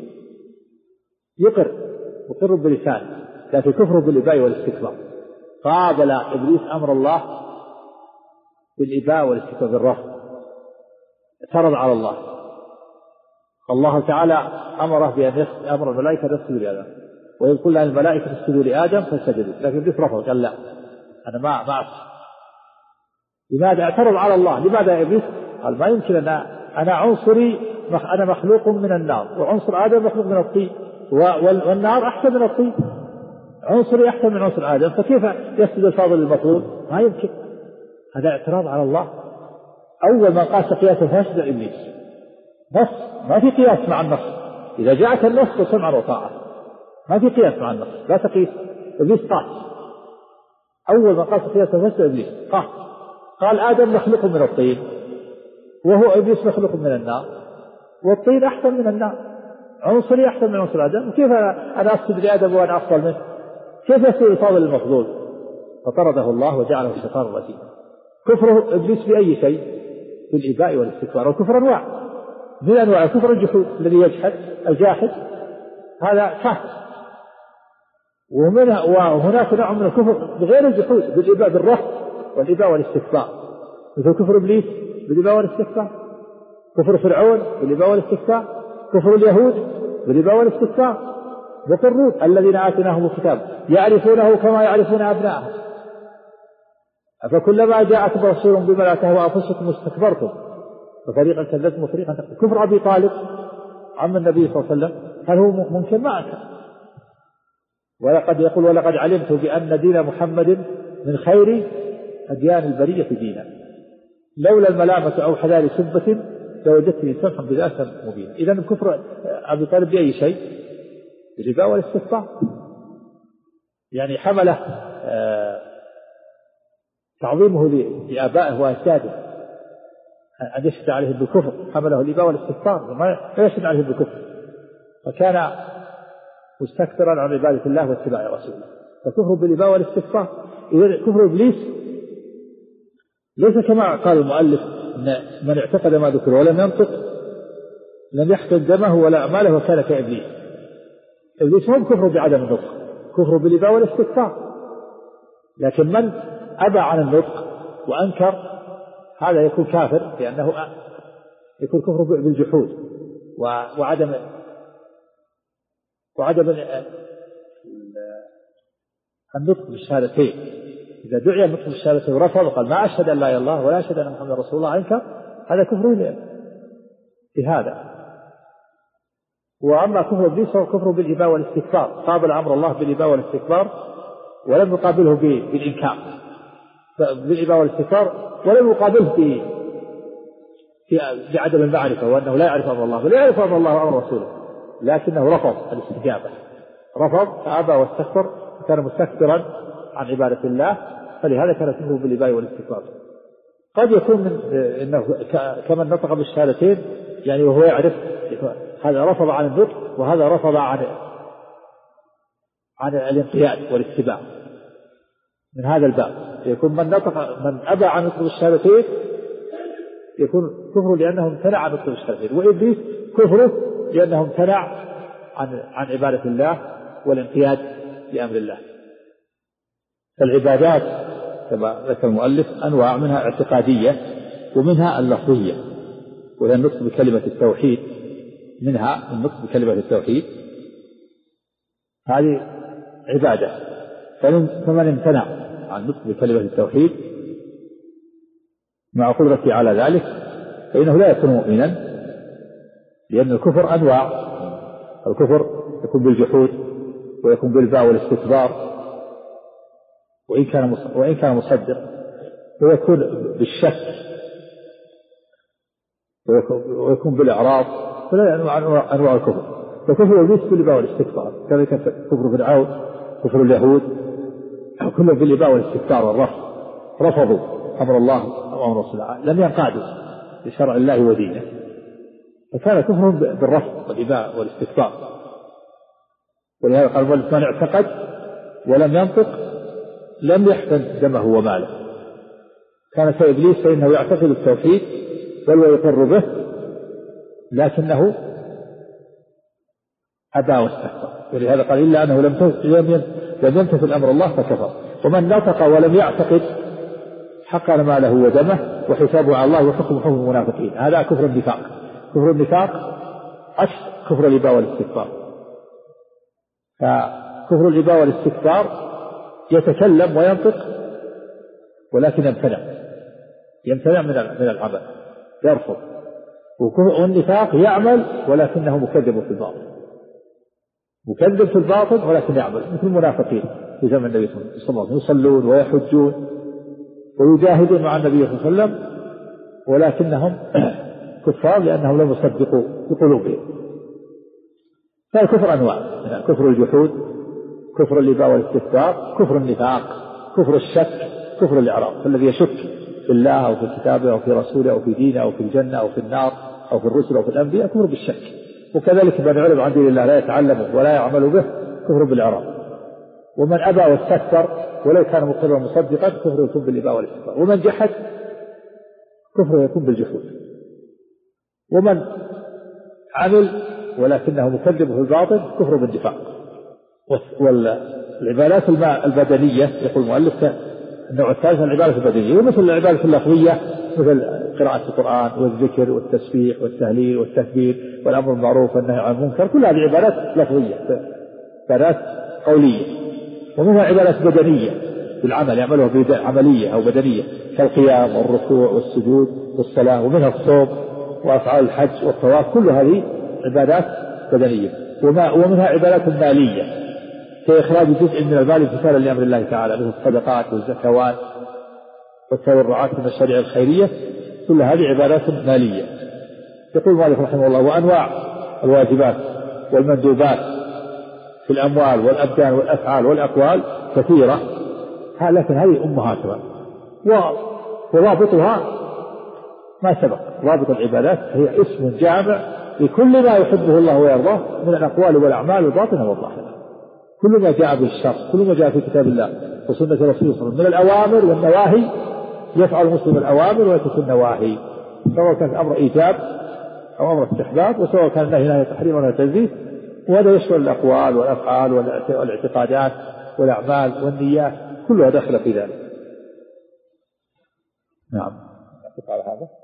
يقر بلسانه، لكن كفره بالإباء والاستكبار. قابل إبليس أمر الله بالإباء والاستكبار بالرفض، اعترض على الله. الله تعالى أمره بأن أمر الملائكة أن يسجدوا لآدم، ويقول لأن الملائكة اسجدوا لآدم فسجدوا، لكن إبليس رفض، قال: لا، أنا ما أسجد. لماذا اعترض على الله؟ لماذا إبليس؟ قال: ما يمكن أنا عنصري، أنا مخلوق من النار، وعنصر آدم مخلوق من الطين، والنار أحسن من الطين، عنصري أحسن من عنصر آدم، فكيف يسجد الفاضل للمطلوب؟ ما يمكن. هذا اعتراض على الله. أول من قاس قياسا فاسد إبليس. نص، ما في قياس مع النص. إذا جاءك النص فسمعا وطاعة، ما في قياس مع النص، لا تقيس. إبليس قاس. أول من قاس قياسا فاسد إبليس قاس، قال: آدم مخلوق من الطين، وهو إبليس مخلوق من النار، والطين أحسن من النار، عنصري أحسن من عنصر آدم، كيف أنا أسجد لآدم وأنا أفضل منه؟ كيف يسجد الفاضل المفضول؟ فطرده الله وجعله الشيطان الرجيم. كفره إبليس بأي شيء؟ بالإباء والاستكبار. والكفر أنواع، من أنواع الكفر الجحود، الذي يجحد الجاحد هذا كافر، وهناك نوع من الكفر بغير الجحود بالإباء بالرفض والإباء والاستكبار، مثل كفر إبليس بالإباء والاستكبار، كفر فرعون بالإباء والاستكبار، كفر اليهود بالإباء والاستكبار، وقرود الذين آتيناهم الكتاب يعرفونه كما يعرفون أبناءهم أفكلما جاءكم رسول بما لا تهوى أنفسكم استكبرتم ففريقا كذبتم وفريقا تقتلون. كفر أبي طالب عم النبي صلى الله عليه وسلم هل هو ممكن؟ معك ولقد يقول ولقد علمت بأن دين محمد من خير أديان البرية دينا لولا الملامة أو حلال سبة لوجدتني سمحا بذات مبينا. إذن كفر أبي طالب بأي شيء؟ بالربا والاستكبار، يعني حمله تعظيمه لآبائه وأجداده أن يشهد عليه بالكفر، حمله الإباء والاستكبار وما يشهد عليه بالكفر، فكان مستكثرا عن عبادة الله واتباع رسوله، فكفر بالإباء والاستكبار. إذا كفر إبليس ليس كما قال المؤلف إن من اعتقد ما ذكر ولم ينطق لم يحتج دمه ولا أعماله وكان كإبليس. إبليس هم كفر بعدم النطق، كفر بالإباء والاستكبار، لكن من أبى عن النطق وأنكر هذا يكون كافر، لأنه يكون كفر بالجحود وعدم النطق بالشهادتين. إذا دعي النطق بالشهادتين ورفض وقال ما أشهد أن لا إله إلا الله ولا أشهد أن محمدا رسول الله أنكر، هذا كفر بهذا. وأما كفر إبليس فهو كفر بالإباء والاستكبار، قابل أمر الله بالإباء والاستكبار ولم يقابله بالإنكار بالإباء والاستكبار، ولم يقابله بعدم المعرفة وأنه لا يعرف أمر الله، بل يعرف أمر الله وأمر رسوله، لكنه رفض الاستجابة، رفض فأبى واستكبر وكان مستكبرا عن عبادة الله، فلهذا كان كفره بالإباء والاستكبار. قد يكون إنه كمن نطق بالشهادتين، يعني وهو يعرف، هذا رفض عن النطق وهذا رفض عن الانقياد والاتباع. من هذا الباب يكون من أبى عن نطق بالشهادتين يكون كفره لأنه امتنع عن نطق بالشهادتين، وإبليس كفره لأنه امتنع عن عبادة الله والانقياد لأمر الله. العبادات كما ذكر المؤلف أنواع، منها اعتقادية ومنها اللفظية، وهي النطق بكلمة التوحيد، منها النطق بكلمة التوحيد هذه عبادة، فمن امتنع عن النطق بكلمة التوحيد مع قدرته على ذلك فإنه لا يكون مؤمنا، لأن الكفر أنواع، الكفر يكون بالجحود ويكون بالباء والاستكبار وإن كان مصدق، ويكون بالشك ويكون بالإعراض، فلا أنواع الكفر. فكفر إبليس بالإباء والاستكبار، كذلك كفر فرعون، كفر اليهود، كلهم بالإباء والاستكبار والرفض، رفضوا أمر الله وأمر رسوله، لم ينقادوا لشرع الله ودينه، فكان كفرهم بالرفض والإباء والاستكبار. ولهذا قال من اعتقد ولم ينطق لم يحتن دمه وماله. كان كإبليس فإنه يعتقد التوحيد بل ويقر به، لكنه أبى واستكبر، ولهذا قال إلا أنه لم يمتثل أمر الله فكفر. ومن نطق ولم يعتقد حقن ماله ودمه وحسابه على الله وحكم حكم المنافقين، هذا كفر النفاق. كفر النفاق عكس كفر الإباء والاستكبار. فكفر الإباء والاستكبار يتكلم وينطق ولكن يمتنع من العمل، يرفض. والنفاق يعمل ولكنه مكذب في الباطن، مكذب في الباطن ولكن يعمل، مثل المنافقين في زمن النبي صلى الله عليه وسلم، يصلون ويحجون ويجاهدون مع النبي صلى الله عليه وسلم ولكنهم كفار لأنهم لم يصدقوا بقلوبهم. فالكفر أنواع، كفر الجحود، كفر الإباء والاستكبار، كفر النفاق، كفر الشك، كفر الإعراض. فالذي يشك في الله أو في كتابه أو في رسوله أو في دينه أو في الجنة أو في النار أو في الرسل أو في الأنبياء كفر بالشك. وكذلك من علم عن دين الله لا يتعلمه ولا يعمل به كفر بالإعراض. ومن أبى واستكبر ولو كان مقرا مصدقا كفر يكون بالإباء والاستكبار. ومن جحد كفر يكون بالجحود. ومن عمل ولكنه مكذب في الباطن كفر بالنفاق. والعبادات البدنية يقول المؤلف النوع الثالث من العبادة البدنية، ومثل العبادة اللفظية مثل قراءة القرآن والذكر والتسبيح والتهليل والتكبير والأمر بالمعروف والنهي عن المنكر، كل هذه عبادات لفظية، عبادات قولية. ومنها عبادات بدنية بالعمل يعملها عملية أو بدنية كالقيام والركوع والسجود والصلاة، ومنها الصوم وأفعال الحج والطواف، كل هذه عبادات بدنية. ومنها عبادات مالية كإخراج جزء من المال امتثالا لأمر الله تعالى مثل الصدقات والزكوات والتبرعات من الشريعة الخيرية، كل هذه عبادات مالية. يقول مالك رحمه الله: وأنواع الواجبات والمندوبات في الأموال والأبدان والأفعال والأقوال كثيرة، لكن هذه أمهاتها ورابطها ما سبق. رابط العبادات هي اسم جامع لكل ما يحبه الله ويرضاه من الأقوال والأعمال الباطنة والظاهرة، كل ما جاء بالشرع، كل ما جاء في كتاب الله وسنة رسوله صلى الله عليه وسلم من الأوامر والنواهي، يفعل المسلم الأوامر ويترك النواهي، سواء كان أمر إيجاب أو أمر استحباب، وسواء كان نهي تحريم ولا تنزيه. وهذا يشمل الأقوال والأفعال والاعتقادات والأعمال والنيات، كلها داخلة في ذلك. نعم، على هذا.